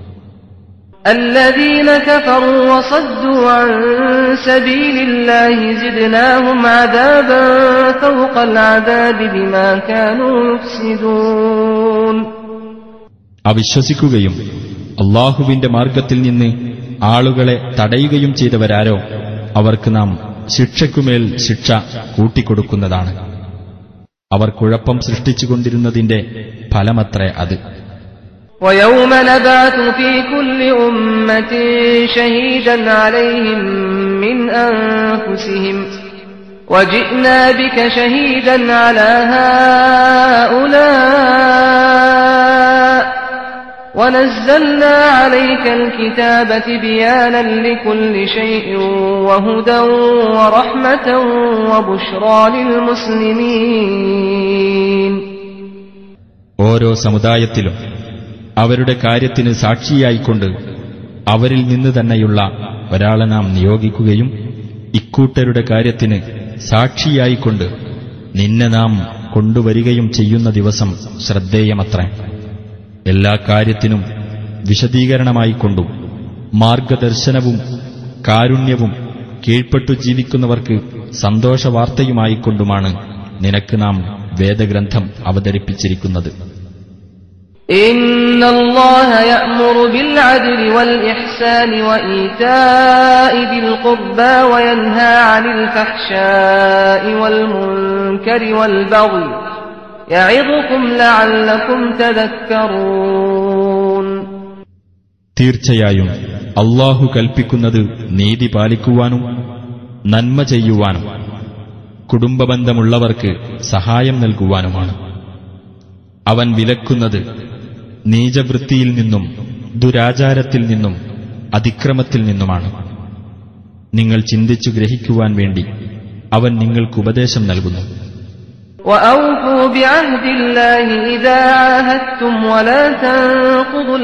الذين كفروا وصدوا عن سبيل الله زدناهم عذابا فوق العذاب بما كانوا يفسدون. അവിശ്വസിക്കുകയും അല്ലാഹുവിന്റെ മാർഗത്തിൽ നിന്ന് ആളുകളെ തടയുകയും ചെയ്തവരാരോ അവർക്ക് നാം ശിക്ഷയ്ക്കുമേൽ ശിക്ഷ കൂട്ടിക്കൊടുക്കുന്നതാണ്. അവർ കുഴപ്പം സൃഷ്ടിച്ചുകൊണ്ടിരുന്നതിന്റെ ഫലമത്രേ അത്. وَيَوْمَ نَبْعَثُ فِي كُلِّ أُمَّةٍ شَهِيدًا عَلَيْهِمْ مِنْ أَنفُسِهِمْ وَجِئْنَا بِكَ شَهِيدًا عَلَى هَؤُلَاءِ وَنَزَّلْنَا عَلَيْكَ الْكِتَابَ تِبْيَانًا لِكُلِّ شَيْءٍ وَهُدًى وَرَحْمَةً وَبُشْرَى لِلْمُسْلِمِينَ. ഓരോ സമുദായത്തിലും അവരുടെ കാര്യത്തിന് സാക്ഷിയായിക്കൊണ്ട് അവരിൽ നിന്ന് തന്നെയുള്ള ഒരാളെ നാം നിയോഗിക്കുകയും ഇക്കൂട്ടരുടെ കാര്യത്തിന് സാക്ഷിയായിക്കൊണ്ട് നിന്നെ നാം കൊണ്ടുവരികയും ചെയ്യുന്ന ദിവസം ശ്രദ്ധേയമത്രേ. എല്ലാ കാര്യത്തിനും വിശദീകരണമായിക്കൊണ്ടും മാർഗദർശനവും കാരുണ്യവും കീഴ്പ്പെട്ടു ജീവിക്കുന്നവർക്ക് സന്തോഷവാർത്തയുമായിക്കൊണ്ടുമാണ് നിനക്ക് നാം വേദഗ്രന്ഥം അവതരിപ്പിച്ചിരിക്കുന്നത്. ഇന്നല്ലാഹ യഅ്മുറു ബിൽ അദ്ലി വൽ ഇഹ്സാനി വഇതാഇ ദിൽ ഖുർബാ വയൻഹാ അനിൽ ഫഹ്ശാഇ വൽ മുൻകരി വൽ ബഗ്യി യഇദുകും ലഅല്ലകും തദക്കറൂൻ. തീർച്ചയായും അല്ലാഹു കൽപ്പിക്കുന്നത് നീതി പാലിക്കുവാനും നന്മ ചെയ്യുവാനും കുടുംബബന്ധമുള്ളവർക്ക് സഹായം നൽകുവാനുമാണ്. അവൻ വിലക്കുന്നത് നീചവൃത്തിയിൽ നിന്നും ദുരാചാരത്തിൽ നിന്നും അതിക്രമത്തിൽ നിന്നുമാണ്. നിങ്ങൾ ചിന്തിച്ചു ഗ്രഹിക്കുവാൻ വേണ്ടി അവൻ നിങ്ങൾക്ക് ഉപദേശം നൽകുന്നു. وَأَوْفُوا بِعَهْدِ اللَّهِ إِذَا عَاهَدتُّمْ وَلَا تَنقُضُوا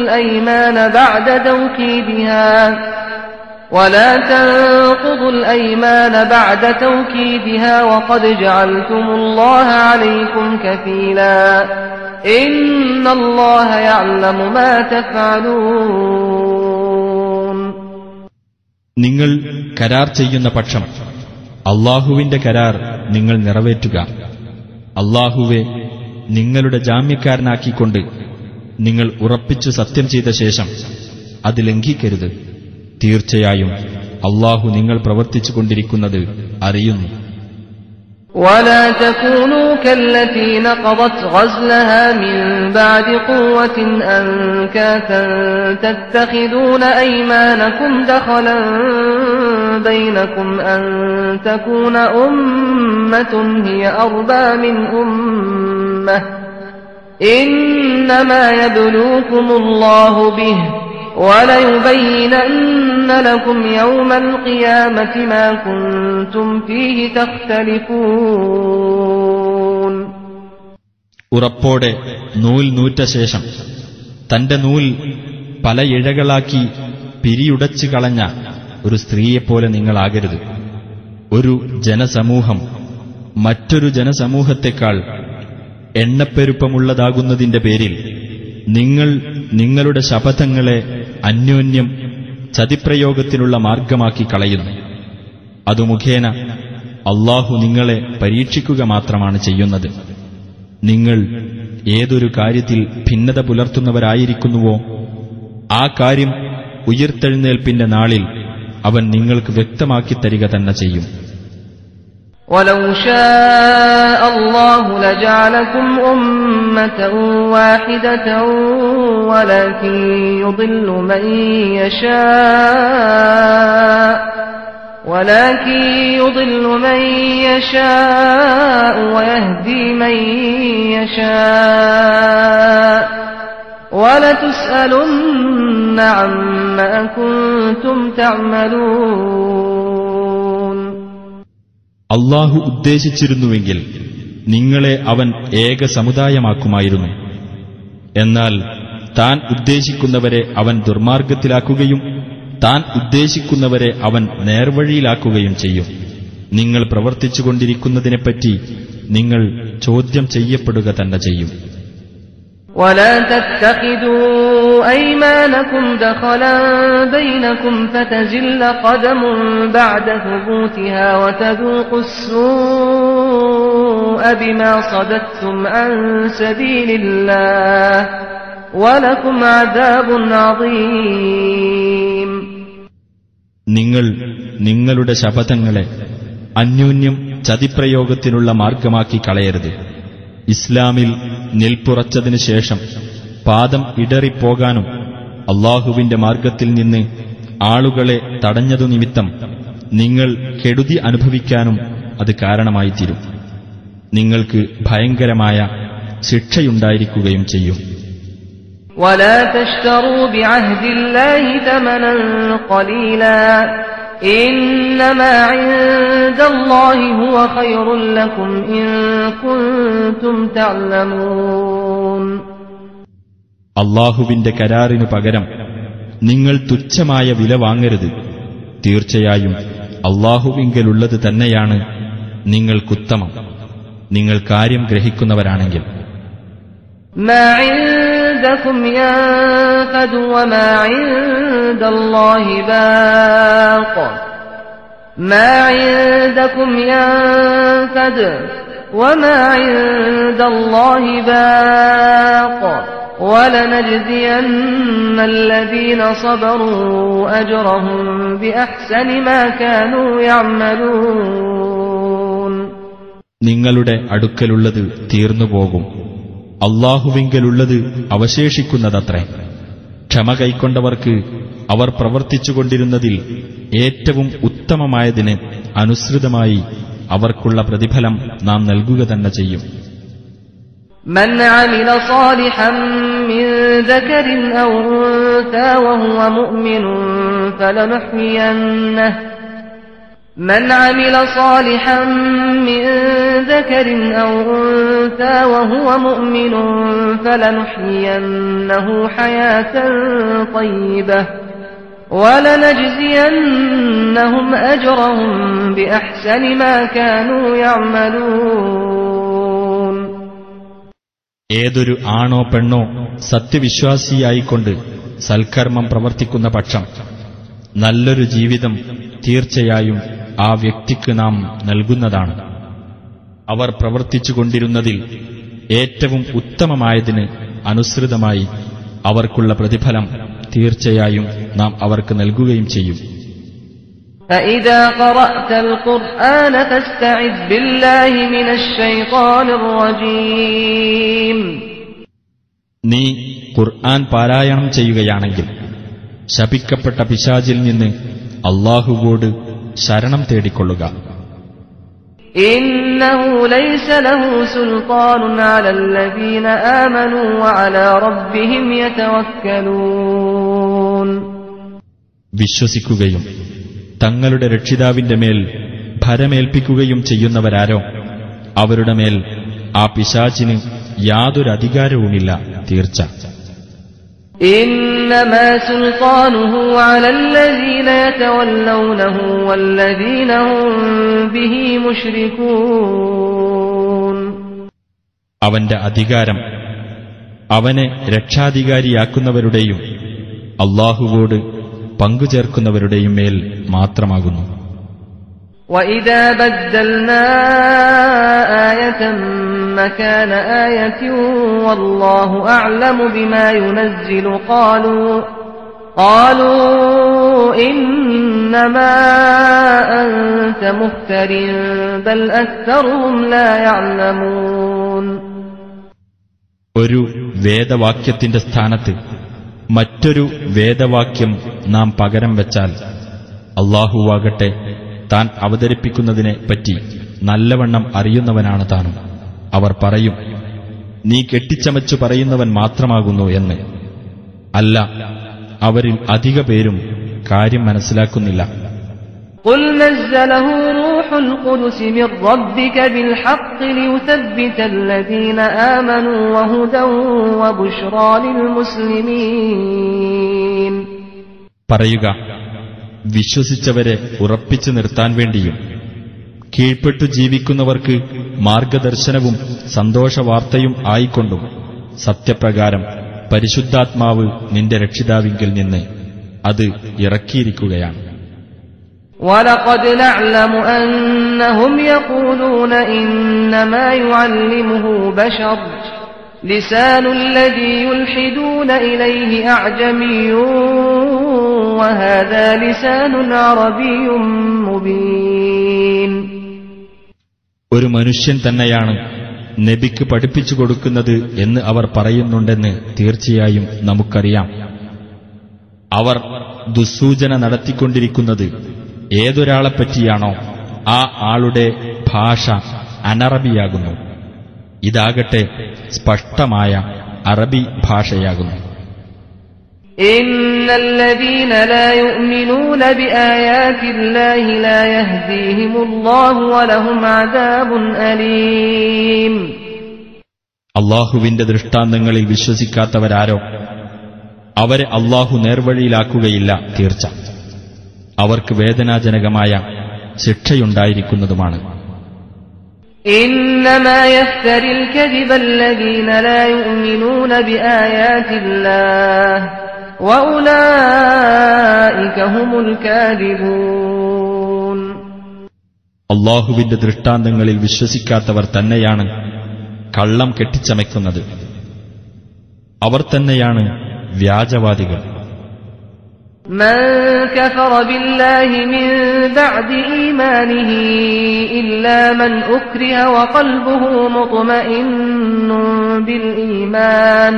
الْأَيْمَانَ بَعْدَ تَوْكِيدِهَا وَقَدْ جَعَلْتُمُ اللَّهَ عَلَيْكُمْ كَفِيلًا إِنَّ اللَّهَ يَعْلَمُ مَا تَفْعَلُونَ. നിങ്ങൾ കരാർ ചെയ്യുന്ന പക്ഷം അല്ലാഹുവിന്റെ കരാർ നിങ്ങൾ നിറവേറ്റുക. അല്ലാഹുവെ നിങ്ങളുടെ ജാമ്യക്കാരനാക്കിക്കൊണ്ട് നിങ്ങൾ ഉറപ്പിച്ചു സത്യം ചെയ്ത ശേഷം അത് ലംഘിക്കരുത്. തീർച്ചയായും അല്ലാഹു നിങ്ങൾ പ്രവർത്തിച്ചുകൊണ്ടിരിക്കുന്നത് അറിയുന്നു. ولا تكونوا كالتي نقضت غزلها من بعد قوة أنكاثا تتخذون أيمانكم دخلا بينكم أن تكون أمة هي أربى من أمة إنما يبلوكم الله به وَلَيُبَيِّنَنَّ لَكُمْ يَوْمَ الْقِيَامَةِ مَا كُنتُمْ فِيهِ تَخْتَلِفُونَ. ഉറപ്പോടെ നൂൽ നൂറ്റ ശേഷം തന്റെ നൂൽ പല ഇഴകളാക്കി പിരിയുടച്ചു കളഞ്ഞ ഒരു സ്ത്രീയെപ്പോലെ നിങ്ങളാകരുത്. ഒരു ജനസമൂഹം മറ്റൊരു ജനസമൂഹത്തെക്കാൾ എണ്ണപ്പെരുപ്പമുള്ളതാകുന്നതിന്റെ പേരിൽ നിങ്ങൾ നിങ്ങളുടെ ശപഥങ്ങളെ അന്യോന്യം ചതിപ്രയോഗത്തിനുള്ള മാർഗമാക്കി കളയുന്നു. അതു മുഖേന അല്ലാഹു നിങ്ങളെ പരീക്ഷിക്കുക മാത്രമാണ് ചെയ്യുന്നത്. നിങ്ങൾ ഏതൊരു കാര്യത്തിൽ ഭിന്നത പുലർത്തുന്നവരായിരിക്കുന്നുവോ ആ കാര്യം ഉയിർത്തെഴുന്നേൽപ്പിന്റെ നാളിൽ അവൻ നിങ്ങൾക്ക് വ്യക്തമാക്കി തരിക തന്നെ ചെയ്യും. وَلَوْ شَاءَ اللَّهُ لَجَعَلَكُمْ أُمَّةً وَاحِدَةً وَلَكِن يُضِلُّ مَن يَشَاءُ وَيَهْدِي مَن يَشَاءُ وَلَتُسْأَلُنَّ عَمَّا كُنتُمْ تَعْمَلُونَ. അല്ലാഹു ഉദ്ദേശിച്ചിരുന്നുവെങ്കിൽ നിങ്ങളെ അവൻ ഏക സമുദായമാക്കുമായിരുന്നു. എന്നാൽ താൻ ഉദ്ദേശിക്കുന്നവരെ അവൻ ദുർമാർഗത്തിലാക്കുകയും താൻ ഉദ്ദേശിക്കുന്നവരെ അവൻ നേർവഴിയിലാക്കുകയും ചെയ്യും. നിങ്ങൾ പ്രവർത്തിച്ചുകൊണ്ടിരിക്കുന്നതിനെപ്പറ്റി നിങ്ങൾ ചോദ്യം ചെയ്യപ്പെടുക തന്നെ ചെയ്യും. وَلَا تَتَّخِذُوا أَيْمَانَكُمْ دَخَلًا بَيْنَكُمْ فَتَزِلَّ قَدَمٌ بَعْدَ ثُبُوتِهَا وَتَذُوقُوا السُّوءَ بِمَا صَدَدتُّمْ عَن سَبِيلِ اللَّهِ وَلَكُمْ عَذَابٌ عَظِيمٌ. നിങ്ങൾ നിങ്ങളുടെ ശപഥങ്ങളെ അന്യോന്യം ചതിപ്രയോഗത്തിനുള്ള മാർഗമാക്കി കളയരുത്. ഇസ്ലാമിൽ നിൽപ്പുറച്ചതിനു ശേഷം പാദം ഇടറിപ്പോകാനും അല്ലാഹുവിന്റെ മാർഗത്തിൽ നിന്ന് ആളുകളെ തടഞ്ഞതു നിമിത്തം നിങ്ങൾ കെടുതി അനുഭവിക്കാനും അത് കാരണമായിത്തീരും. നിങ്ങൾക്ക് ഭയങ്കരമായ ശിക്ഷയുണ്ടായിരിക്കുകയും ചെയ്യും. وَلَا تَشْتَرُوا بِعَهْدِ اللَّهِ ثَمَنًا قَلِيلًا إِنَّمَا عِندَ اللَّهِ هُوَ خَيْرٌ لَكُمْ إِن كُنتُمْ تَعْلَمُونَ. അല്ലാഹുവിന്റെ കരാറിനു പകരം നിങ്ങൾ തുച്ഛമായ വില വാങ്ങരുത്. തീർച്ചയായും അല്ലാഹുവിങ്കലുള്ളത് തന്നെയാണ് നിങ്ങൾക്കുത്തമം, നിങ്ങൾ കാര്യം ഗ്രഹിക്കുന്നവരാണെങ്കിൽ. മാ ഇൻദകും യൻഫദു വമാ ഇൻദല്ലാഹി ബാഖ മാ ഇൻദകും യൻഫദു വമാ ഇൻദല്ലാഹി ബാഖ وَلَنَجْزِيَنَّ الَّذِينَ صَبَرُوا أَجْرَهُم بِأَحْسَنِ مَا كَانُوا يَعْمَلُونَ. നിങ്ങളുടെ അടുക്കലുള്ളത് തീർന്നുപോകും, അല്ലാഹുവിങ്കലുള്ളത് അവശേഷിക്കുന്നതത്രേ. ക്ഷമ കൈക്കൊണ്ടവർക്ക് അവർ പ്രവർത്തിച്ചുകൊണ്ടിരുന്നതിൽ ഏറ്റവും ഉത്തമമായതിന് അനുസൃതമായി അവർക്കുള്ള പ്രതിഫലം നാം നൽകുക തന്നെ ചെയ്യും. من عمل صالحا من ذكر أو أنثى وهو مؤمن فلنحيينه حياة طيبة ولنجزينهم أجرهم بأحسن ما كانوا يعملون. ഏതൊരു ആണോ പെണ്ണോ സത്യവിശ്വാസിയായിക്കൊണ്ട് സൽക്കർമ്മം പ്രവർത്തിക്കുന്ന പക്ഷം നല്ലൊരു ജീവിതം തീർച്ചയായും ആ വ്യക്തിക്ക് നാം നൽകുന്നതാണ്. അവർ പ്രവർത്തിച്ചുകൊണ്ടിരുന്നതിൽ ഏറ്റവും ഉത്തമമായതിന് അനുസൃതമായി അവർക്കുള്ള പ്രതിഫലം തീർച്ചയായും നാം അവർക്ക് നൽകുകയും ചെയ്യും. فإذا قرأت القرآن فاستعذ بالله من الشيطان الرجيم. നീ ഖുർആൻ പാരായണം ചെയ്യുകയാണെങ്കിൽ ശപിക്കപ്പെട്ട പിശാചിൽ നിന്ന് അല്ലാഹുവോട് ശരണം തേടിക്കൊള്ളുക. ഇന്നഹു ലൈസ ലഹു സുൽത്താനുൻ അലല്ലദീന ആമനൂ വഅലാ റബ്ബിഹിം യതവക്കലൂൻ. വിശ്വസിക്കുകയും തങ്ങളുടെ രക്ഷിതാവിന്റെ മേൽ ഭരമേൽപ്പിക്കുകയും ചെയ്യുന്നവരാരോ അവരുടെ മേൽ ആ പിശാചിന് യാതൊരു അധികാരവുമില്ല. തീർച്ച ഇന്നമാ സുൽത്താനുഹു അലല്ലദീന യതവല്ലൗനഹു വല്ലദീന ഹും ബിഹി മുശ്രികൂൻ. അവന്റെ അധികാരം അവനെ രക്ഷാധികാരിയാക്കുന്നവരുടെയും അല്ലാഹുവോട് പങ്കുചേർക്കുന്നവരുടെയും മേൽ മാത്രമാകുന്നു. وَإِذَا بَدَّلْنَا آيَةً مَكَانَ آيَةٍ وَاللَّهُ أَعْلَمُ بِمَا يُنَزِّلُ قَالُوا إِنَّمَا أَنْتَ مُفْتَرٍ بَلْ أَكْثَرُهُمْ لَا يَعْلَمُونَ. ഒരു വേദവാക്യത്തിന്റെ സ്ഥാനത്ത് മറ്റൊരു വേദവാക്യം നാം പകരം വെച്ചാൽ അല്ലാഹുവാകട്ടെ താൻ അവതരിപ്പിക്കുന്നതിനെ പറ്റി നല്ലവണ്ണം അറിയുന്നവനാണ് താനും. അവർ പറയും, നീ കെട്ടിച്ചമച്ചു പറയുന്നവൻ മാത്രമാകുന്നു എന്ന്. അല്ല, അവരിൽ അധിക പേരും കാര്യം മനസ്സിലാക്കുന്നില്ല. قُلْ نَزَّلَهُ رُوحُ الْقُدُسِ مِنْ رَبِّكَ بِالْحَقِّ لِيُثَبِّتَ الَّذِينَ آمَنُوا وَهُدًى وَبُشْرَى لِلْمُسْلِمِينَ. പറയുക, വിശ്വസിച്ചവരെ ഉറപ്പിച്ചു നിർത്താൻ വേണ്ടിയും കീഴ്പ്പെട്ടു ജീവിക്കുന്നവർക്ക് മാർഗദർശനവും സന്തോഷവാർത്തയും ആയിക്കൊണ്ടും സത്യപ്രകാരം പരിശുദ്ധാത്മാവ് നിന്റെ രക്ഷിതാവിങ്കിൽ നിന്ന് അത് ഇറക്കിയിരിക്കുകയാണ്. وَلَقَدْ نَعْلَمُ أَنَّهُمْ يَقُولُونَ إِنَّمَا يُعَلِّمُهُ بَشَرٌ لِسَانُ الَّذِي يُلْحِدُونَ إِلَيْهِ أَعْجَمِيٌّ وَهَذَا لِسَانٌ عَرَبِيٌّ مُبِينٌ. ഒരു മനുഷ്യൻ തന്നെയാണ് നബിക്ക് പഠിപ്പിച്ചു കൊടുക്കുന്നത് എന്ന് അവർ പറയുന്നുണ്ടെന്ന് തീർച്ചയായും നമുക്കറിയാം. അവർ ദുസ്സൂചന നടത്തിക്കൊണ്ടിരിക്കുന്നത് ഏതൊരാളെപ്പറ്റിയാണോ ആ ആളുടെ ഭാഷ അനറബിയാകുന്നു. ഇതാകട്ടെ സ്പഷ്ടമായ അറബി ഭാഷയാകുന്നു. ഇന്നല്ലദീന ലാ യുഅ്മിനൂന ബിആയാതില്ലാഹി ലാ യഹ്ദീഹിമുല്ലാഹു വലഹും അദാബുൻ അലീം. അള്ളാഹുവിന്റെ ദൃഷ്ടാന്തങ്ങളിൽ വിശ്വസിക്കാത്തവരാരോ അവരെ അള്ളാഹു നേർവഴിയിലാക്കുകയില്ല തീർച്ച. അവർക്ക് വേദനാജനകമായ ശിക്ഷയുണ്ടായിരിക്കുന്നതുമാണ്. ഇന്നമാ യഫ്തരിൽ കദിബ അല്ലദീന ലാ യുഅ്മിനൂന ബിആയാതില്ലാഹ് വഉലൈക ഹുമുൽ കാദിബൂൻ. അള്ളാഹുവിന്റെ ദൃഷ്ടാന്തങ്ങളിൽ വിശ്വസിക്കാത്തവർ തന്നെയാണ് കള്ളം കെട്ടിച്ചമയ്ക്കുന്നത്. അവർ തന്നെയാണ് വ്യാജവാദികൾ. മൻ കഫറ ബില്ലാഹി മിൻ ബഅദി ഈമാനിഹി ഇല്ലാ മൻ ഉക്രിഹ വഖൽബുഹു മുത്മഇന്നുൻ ബിൽ ഈമാൻ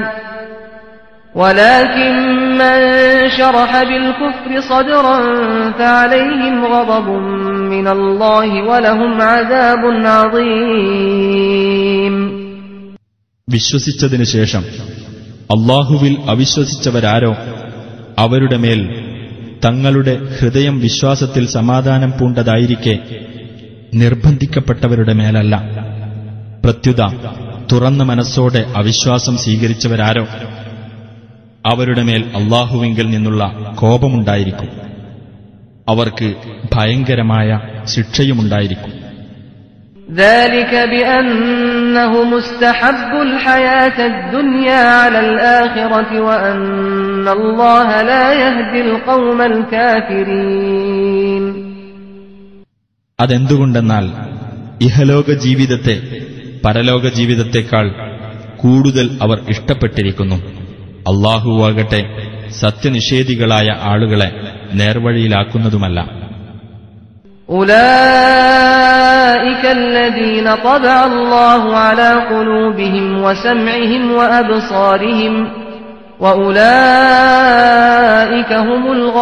ولكن من شرح بالكفر صدرا فعليهم غضب من الله ولهم عذاب عظيم. വിശ്വസിച്ചതിനു ശേഷം അള്ളാഹുവിൽ അവിശ്വസിച്ചവരാരോ അവരുടെ മേൽ തങ്ങളുടെ ഹൃദയം വിശ്വാസത്തിൽ സമാധാനം പൂണ്ടതായിരിക്കെ നിർബന്ധിക്കപ്പെട്ടവരുടെ മേലല്ല, പ്രത്യുത തുറന്ന മനസ്സോടെ അവിശ്വാസം സ്വീകരിച്ചവരാരോ അവരുടെ മേൽ അള്ളാഹുവിങ്കിൽ നിന്നുള്ള കോപമുണ്ടായിരിക്കും, അവർക്ക് ഭയങ്കരമായ ശിക്ഷയുമുണ്ടായിരിക്കും. ذلك بأنهم استحبوا الحياة الدنيا على الآخرة وأن الله لا يهدي القوم الكافرين. അതെന്തുകൊണ്ടെന്നാൽ ഇഹലോക ജീവിതത്തെ പരലോക ജീവിതത്തെക്കാൾ കൂടുതൽ അവർ ഇഷ്ടപ്പെട്ടിരിക്കുന്നു. അല്ലാഹുവാകട്ടെ സത്യനിഷേധികളായ ആളുകളെ നേർവഴിയിലാക്കുന്നതുമല്ല. أولئك الذين طبع الله على قلوبهم وسمعهم وأبصارهم وأولئك هم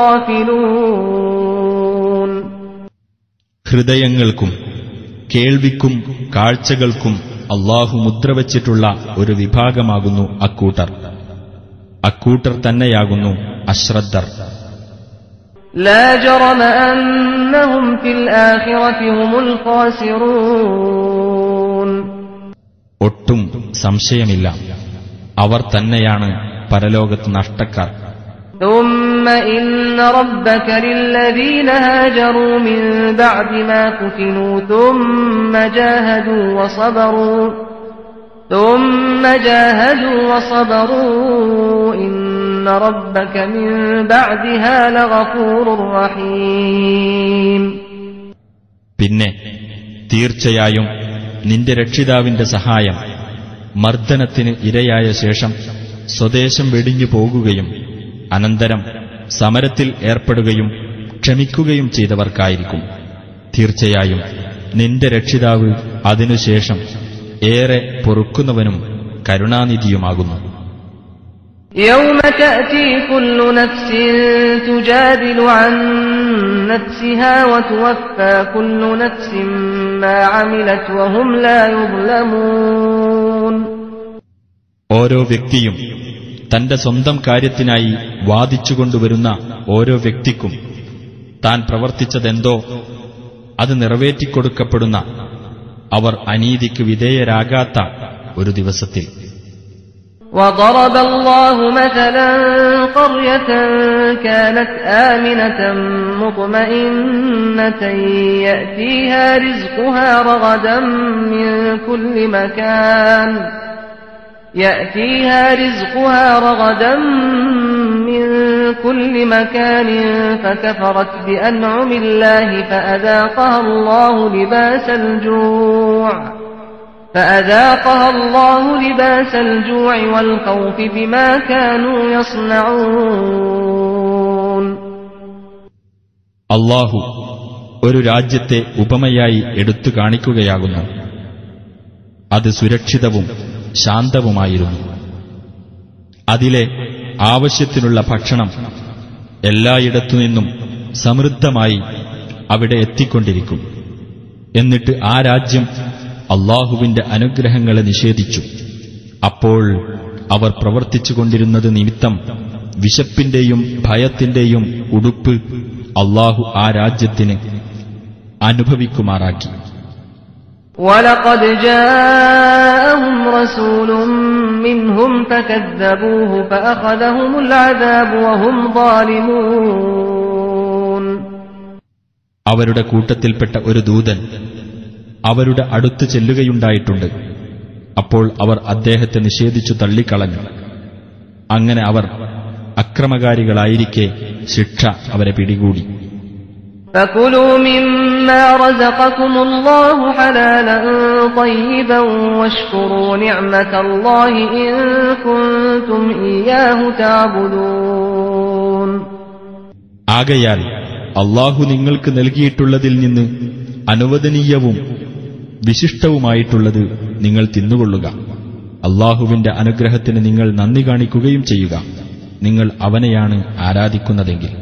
الغافلون. ഹൃദയങ്ങൾക്കും കേൾവിക്കും കാഴ്ചകൾക്കും അല്ലാഹു മുദ്രവച്ചിട്ടുള്ള ഒരു വിഭാഗമാകുന്നു അക്കൂട്ടർ തന്നെയാകുന്നു അശ്രദ്ധർ. لا جرم أنهم في الآخرة هم الخاسرون. ഒട്ടും സംശയമില്ല, അവർ തന്നെയാണ് പരലോകത്ത് നഷ്ടക്കാർ. ثم إن ربك للذين هاجروا من بعد ما فتنوا ثم جاهدوا وصبروا إن ربك من بعدها لغفور رحيم. പിന്നെ തീർച്ചയായും നിന്റെ രക്ഷിതാവിന്റെ സഹായം മർദ്ദനത്തിന് ഇരയായ ശേഷം സ്വദേശം വെടിഞ്ഞു പോകുകയും അനന്തരം സമരത്തിൽ ഏർപ്പെടുകയും ക്ഷമിക്കുകയും ചെയ്തവർക്കായിരിക്കും. തീർച്ചയായും നിന്റെ രക്ഷിതാവ് അതിനുശേഷം ഏറെ പൊറുക്കുന്നവനും കരുണാനിധിയുമാകുന്നു. يوم تأتي كل نفس تجادل عن نفسها وتوفى كل نفس ما عملت وهم لا يظلمون. ഓരോ വ്യക്തിയും തന്റെ സ്വന്തം കാര്യത്തിനായി വാദിച്ചുകൊണ്ടുവരുന്ന ഓരോ വ്യക്തിക്കും താൻ പ്രവർത്തിച്ചതെന്തോ അത് നിറവേറ്റിക്കൊടുക്കപ്പെടുന്ന, അവർ അനീതിക്ക് വിധേയരാകാത്ത ഒരു ദിവസത്തിൽ. وضرب الله مثلا قرية كانت آمنة مطمئنة يأتيها رزقها رغدا من كل مكان فكفرت بأنعم الله فأذاقها الله لباس الجوع والخوف بما كانوا يصنعون. അല്ലാഹു ഒരു രാജ്യത്തെ ഉപമയായി എടുത്തു കാണിക്കുകയാകുന്നു. അത് സുരക്ഷിതവും ശാന്തവുമായിരുന്നു. അതിലെ ആവശ്യത്തിനുള്ള ഭക്ഷണം എല്ലായിടത്തുനിന്നും സമൃദ്ധമായി അവിടെ എത്തിക്കൊണ്ടിരിക്കും. എന്നിട്ട് ആ രാജ്യം അല്ലാഹുവിന്റെ അനുഗ്രഹങ്ങളെ നിഷേധിച്ചു. അപ്പോൾ അവർ പ്രവർത്തിച്ചുകൊണ്ടിരുന്നത് നിമിത്തം വിശപ്പിന്റെയും ഭയത്തിന്റെയും ഉടുപ്പ് അല്ലാഹു ആ രാജ്യത്തിന് അനുഭവിക്കുമാറാക്കി. وَلَقَدْ جَاءَهُمْ رَسُولٌ مِّنْهُمْ فَكَذَّبُوهُ فَأَخَذَهُمُ الْعَذَابُ وَهُمْ ظَالِمُونَ. അവരുടെ കൂട്ടത്തിൽപ്പെട്ട ഒരു ദൂതൻ അവരുടെ അടുത്ത് ചെല്ലുകയുണ്ടായിട്ടുണ്ട്. അപ്പോൾ അവർ അദ്ദേഹത്തെ നിഷേധിച്ചു തള്ളിക്കളഞ്ഞു. അങ്ങനെ അവർ അക്രമകാരികളായിരിക്കെ ശിക്ഷ അവരെ പിടികൂടി. فَكُلُوا مِمَّا رَزَقَكُمُ اللَّهُ حَلَالًا طَيِّبًا وَاشْكُرُوا نِعْمَةَ اللَّهِ إِن كُنتُمْ إِيَّاهُ تَعْبُدُونَ. ആകയാൽ അല്ലാഹു നിങ്ങൾക്ക് നൽകിയിട്ടുള്ളതിൽ നിന്ന് അനുവദനീയവും വിശിഷ്ടവുമായിട്ടുള്ളത് നിങ്ങൾ തിന്നുകൊള്ളുക. അല്ലാഹുവിന്റെ അനുഗ്രഹത്തിന് നിങ്ങൾ നന്ദി കാണിക്കുകയും ചെയ്യുക, നിങ്ങൾ അവനെയാണ് ആരാധിക്കുന്നതെങ്കിൽ.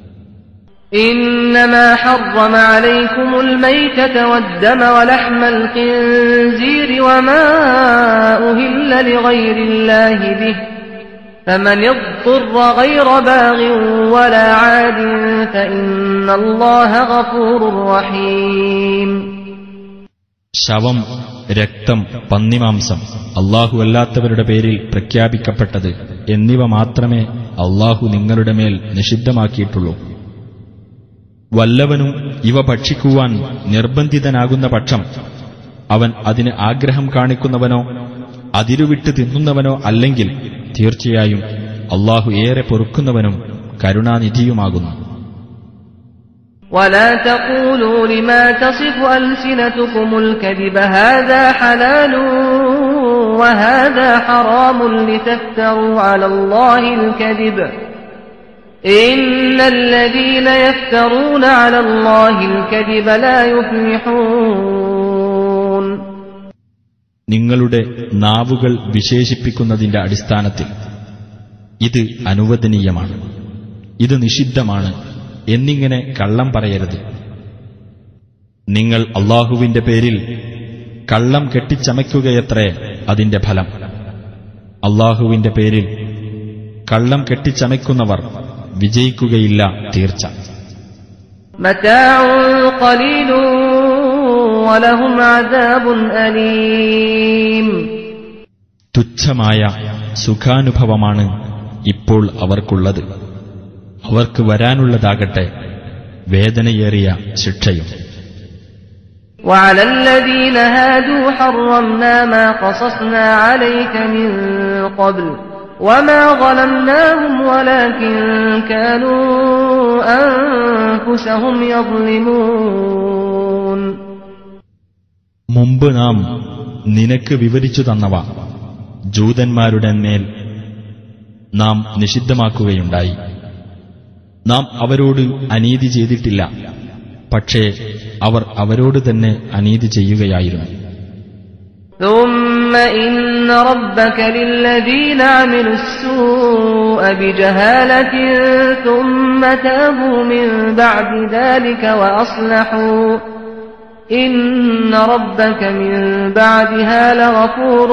إنما حرم عليكم الميتة والدم ولحم الخنزير وما أهل لغير الله به فمن اضطر غير باغ ولا عاد فإن الله غفور رحيم. ശവം, രക്തം, പന്നിമാംസം, അല്ലാഹു അല്ലാത്തവരുടെ പേരിൽ പ്രഖ്യാപിക്കപ്പെട്ടത് എന്നിവ മാത്രമേ അല്ലാഹു നിങ്ങളുടെ മേൽ നിഷിദ്ധമാക്കിയിട്ടുള്ളൂ. വല്ലവനും ഇവ ഭക്ഷിക്കുവാൻ നിർബന്ധിതനാകുന്ന പക്ഷം അവൻ അതിന് ആഗ്രഹം കാണിക്കുന്നവനോ അതിരുവിട്ട് തിന്നുന്നവനോ അല്ലെങ്കിൽ തീർച്ചയായും അല്ലാഹു ഏറെ പൊറുക്കുന്നവനും കരുണാനിധിയുമാകുന്നു. ولا تقولوا لما تصف ألسنتكم الكذب هذا حلال وهذا حرام لتفتروا على الله الكذب إن الذين يفترون على الله الكذب لا يفلحون. നിങ്ങളുടെ നാവുകൾ വിശേഷിപ്പിക്കുന്നതിന്റെ അടിസ്ഥാനത്തിൽ ഇത് അനുവദനീയമാണ്, ഇത് നിഷിദ്ധമാണ് എന്നിങ്ങനെ കള്ളം പറയരുത്. നിങ്ങൾ അല്ലാഹുവിന്റെ പേരിൽ കള്ളം കെട്ടിച്ചമയ്ക്കുകയത്രേ അതിന്റെ ഫലം. അല്ലാഹുവിന്റെ പേരിൽ കള്ളം കെട്ടിച്ചമയ്ക്കുന്നവർ വിജയിക്കുകയില്ല തീർച്ച. മതാഉൻ ഖലീലുൻ വലഹും അദാബുൻ അലീം. തുച്ഛമായ സുഖാനുഭവമാണ് ഇപ്പോൾ അവർക്കുള്ളത്, അവർക്ക് വരാനുള്ളതാകട്ടെ വേദനയേറിയ ശിക്ഷയും. وعلى الذين هادوا حرمنا ما قصصنا عليك من قبل وما ظلمناهم ولكن كانوا أنفسهم يظلمون. മുമ്പ് നാം നിനക്ക് വിവരിച്ചു തന്നവ ജൂതന്മാരുടെ മേൽ നാം നിഷിദ്ധമാക്കുകയുണ്ടായി. നാം അവരോട് അനീതി ചെയ്തിട്ടില്ല, പക്ഷേ അവർ അവരോട് തന്നെ അനീതി ചെയ്യുകയായിരുന്നു. ثم إن ربك للذين عملوا السوء بجهالة ثم تابوا من بعد ذلك وأصلحوا إن ربك من بعدها لغفور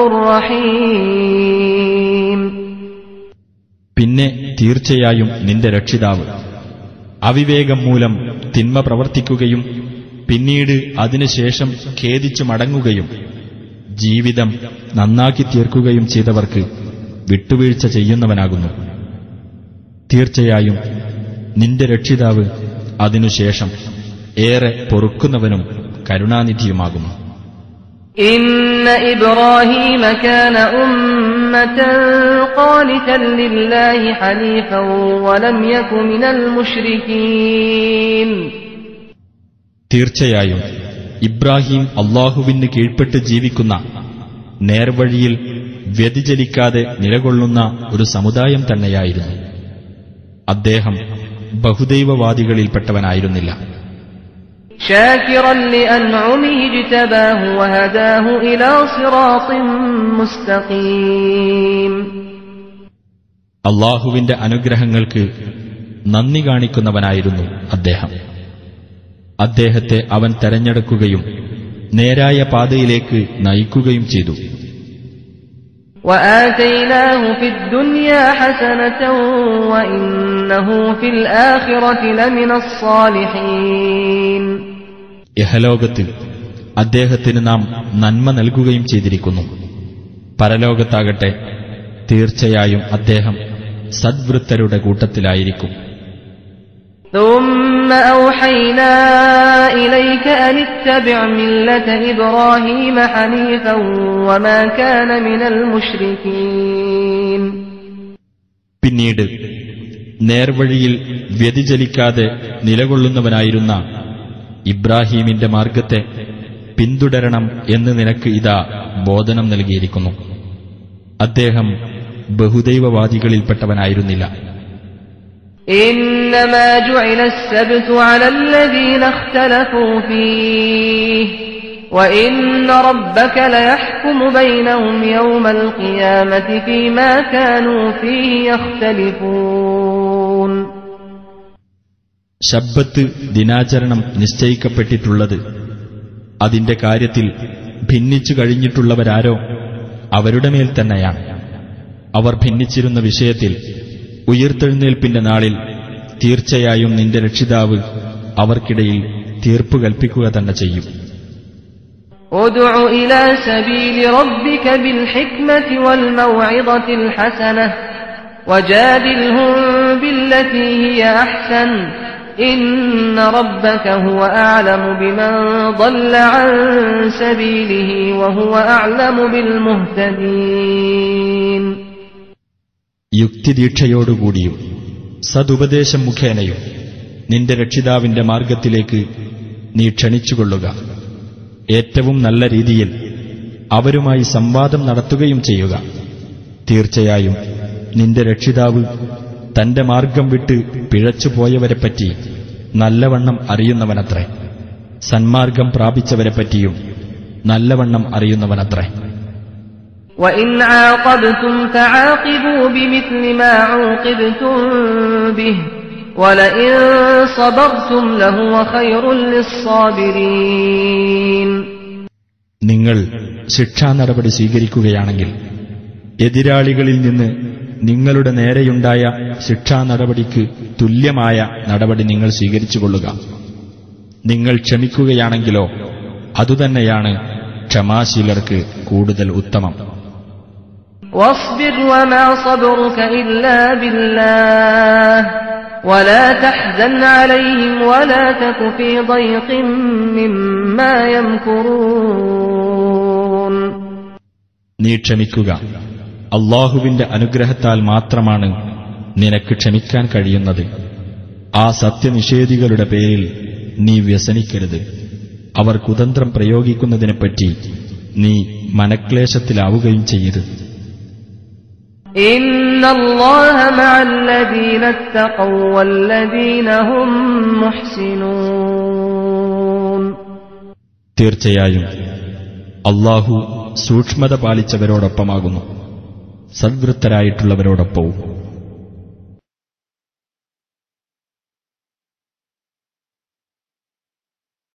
رحيم. പിന്നെ തീർച്ചയായും നിന്റെ രക്ഷിതാവ് അവിവേകം മൂലം തിന്മ പ്രവർത്തിക്കുകയും പിന്നീട് അതിനുശേഷം ഖേദിച്ചു മടങ്ങുകയും ജീവിതം നന്നാക്കി തീർക്കുകയും ചെയ്തവർക്ക് വിട്ടുവീഴ്ച ചെയ്യുന്നവനാകുന്നു. തീർച്ചയായും നിന്റെ രക്ഷിതാവ് അതിനുശേഷം ഏറെ പൊറുക്കുന്നവനും കരുണാനിധിയുമാകുന്നു. ഇന്ന ഇബ്രാഹീമ കാന ഉമ്മതൻ ഖാനിതൻ ലില്ലാഹി ഹനീഫൻ വലം യകു മിനൽ മുശ്രികീൻ. തീർച്ചയായും ഇബ്രാഹിം അല്ലാഹുവിന് കീഴ്പ്പെട്ട് ജീവിക്കുന്ന നേർവഴിയിൽ വ്യതിചലിക്കാതെ നിലകൊള്ളുന്ന ഒരു സമുദായം തന്നെയായിരുന്നു. അദ്ദേഹം ബഹുദൈവവാദികളിൽപ്പെട്ടവനായിരുന്നില്ല. شاكرا لأنعمه اجتباه وهداه إلى صراط مستقيم. അല്ലാഹുവിന്റെ അനുഗ്രഹങ്ങൾക്ക് നന്ദി കാണിക്കുന്നവനായിരുന്നു അദ്ദേഹം. അദ്ദേഹത്തെ അവൻ തെരഞ്ഞെടുക്കുകയും നേരായ പാതയിലേക്ക് നയിക്കുകയും ചെയ്തു. وآتيناه في الدنيا حسنة وإنه في الآخرة لمن الصالحين. ഇഹലോകത്തിൽ അദ്ദേഹത്തിന് നാം നന്മ നൽകുകയും ചെയ്തിരിക്കുന്നു. പരലോകത്താകട്ടെ തീർച്ചയായും അദ്ദേഹം സദ്വൃത്തരുടെ കൂട്ടത്തിലായിരിക്കും. ثم أوحينا إليك أن اتبع ملة إبراهيم حنيفا وما كان من المشركين. പിന്നീട് നേർവഴിയിൽ വ്യതിചലിക്കാതെ നിലകൊള്ളുന്നവനായിരുന്ന ഇബ്രാഹീമിന്റെ മാർഗത്തെ പിന്തുടരണം എന്ന് നിനക്ക് ഇതാ ബോധനം നൽകിയിരിക്കുന്നു. അദ്ദേഹം ബഹുദൈവവാദികളിൽപ്പെട്ടവനായിരുന്നില്ല. إنما جعل السبت على الذين اختلفوا فيه وإن ربك ليحكم بينهم يوم القيامة فيما كانوا فيه يختلفون. ശബ്ബത്ത് ദിനാചരണം നിശ്ചയിക്കപ്പെട്ടിട്ടുള്ളത് അതിന്റെ കാര്യത്തിൽ ഭിന്നിച്ചു കഴിഞ്ഞിട്ടുള്ളവരാരോ അവരുടെ മേൽ തന്നെയാണ്. അവർ ഭിന്നിച്ചിരുന്ന വിഷയത്തിൽ ഉയിർത്തെഴുന്നേൽപ്പിന്റെ നാളിൽ തീർച്ചയായും നിന്റെ രക്ഷിതാവ് അവർക്കിടയിൽ തീർപ്പ് കൽപ്പിക്കുക തന്നെ ചെയ്യും. ഉദ്ഉ ഇലാ സബീലി റബ്ബിക ബിൽ ഹിക്മതി വൽ മൗഇദതിൽ ഹസനഹ വജാദിൽഹും ബില്ലതി ഹിയ അഹ്സൻ ഇന്ന റബ്ബക ഹുവ അഅലമു ബിമൻ ضل അൻ സബീലിഹി വഹുവ അഅലമു ബിൽ മുഹ്തദീൻ. യുക്തിദീക്ഷയോടുകൂടിയും സതുപദേശം മുഖേനയും നിന്റെ രക്ഷിതാവിന്റെ മാർഗത്തിലേക്ക് നീ ക്ഷണിച്ചുകൊള്ളുക. ഏറ്റവും നല്ല രീതിയിൽ അവരുമായി സംവാദം നടത്തുകയും ചെയ്യുക. തീർച്ചയായും നിന്റെ രക്ഷിതാവ് തന്റെ മാർഗം വിട്ട് പിഴച്ചുപോയവരെപ്പറ്റി നല്ലവണ്ണം അറിയുന്നവനത്രേ. സന്മാർഗം പ്രാപിച്ചവരെപ്പറ്റിയും നല്ലവണ്ണം അറിയുന്നവനത്രേ. وَإِنْ عَاقَبْتُمْ فَعَاقِبُوا بِمِثْلِ مَا عُوقِبْتُمْ بِهِ وَلَئِنْ صَبَرْتُمْ لَهُوَ خَيْرٌ لِلصَّابِرِينَ. നിങ്ങൾ ശിക്ഷാനടപടി സ്വീകരിക്കുകയാണെങ്കിൽ എതിരാളികളിൽ നിന്ന് നിങ്ങളുടെ നേരെയുണ്ടായ ശിക്ഷാനടപടിക്ക് തുല്യമായ നടപടി നിങ്ങൾ സ്വീകരിച്ചുകൊള്ളുക. നിങ്ങൾ ക്ഷമിക്കുകയാണെങ്കിലോ അതുതന്നെയാണ് ക്ഷമാശീലർക്ക് കൂടുതൽ ഉത്തമം. واصبر وما صبرك إلا بالله ولا تحزن عليهم ولا تك في ضيق مما يمكرون. നീ ക്ഷമിക്കുക. അല്ലാഹുവിന്റെ അനുഗ്രഹത്താൽ മാത്രമാണ് നിനക്ക് ക്ഷമിക്കാൻ കഴിയുന്നത്. ആ സത്യനിഷേധികളുടെ പേരിൽ നീ വ്യസനിക്കരുത്. അവർ കുതന്ത്രം പ്രയോഗിക്കുന്നതിനെപ്പറ്റി നീ മനക്ലേശത്തിലാവുകയും ചെയ്യരുത്. ഇന്നല്ലാഹ മഅല്ലദീന തഖവ വല്ലദീന ഹും മുഹ്സിനൂൻ. തീർച്ചയായും അല്ലാഹു സൂക്ഷ്മത പാലിച്ചവരോടൊപ്പമാകുന്നു, സദ്വൃത്തരായിട്ടുള്ളവരോടൊപ്പവും.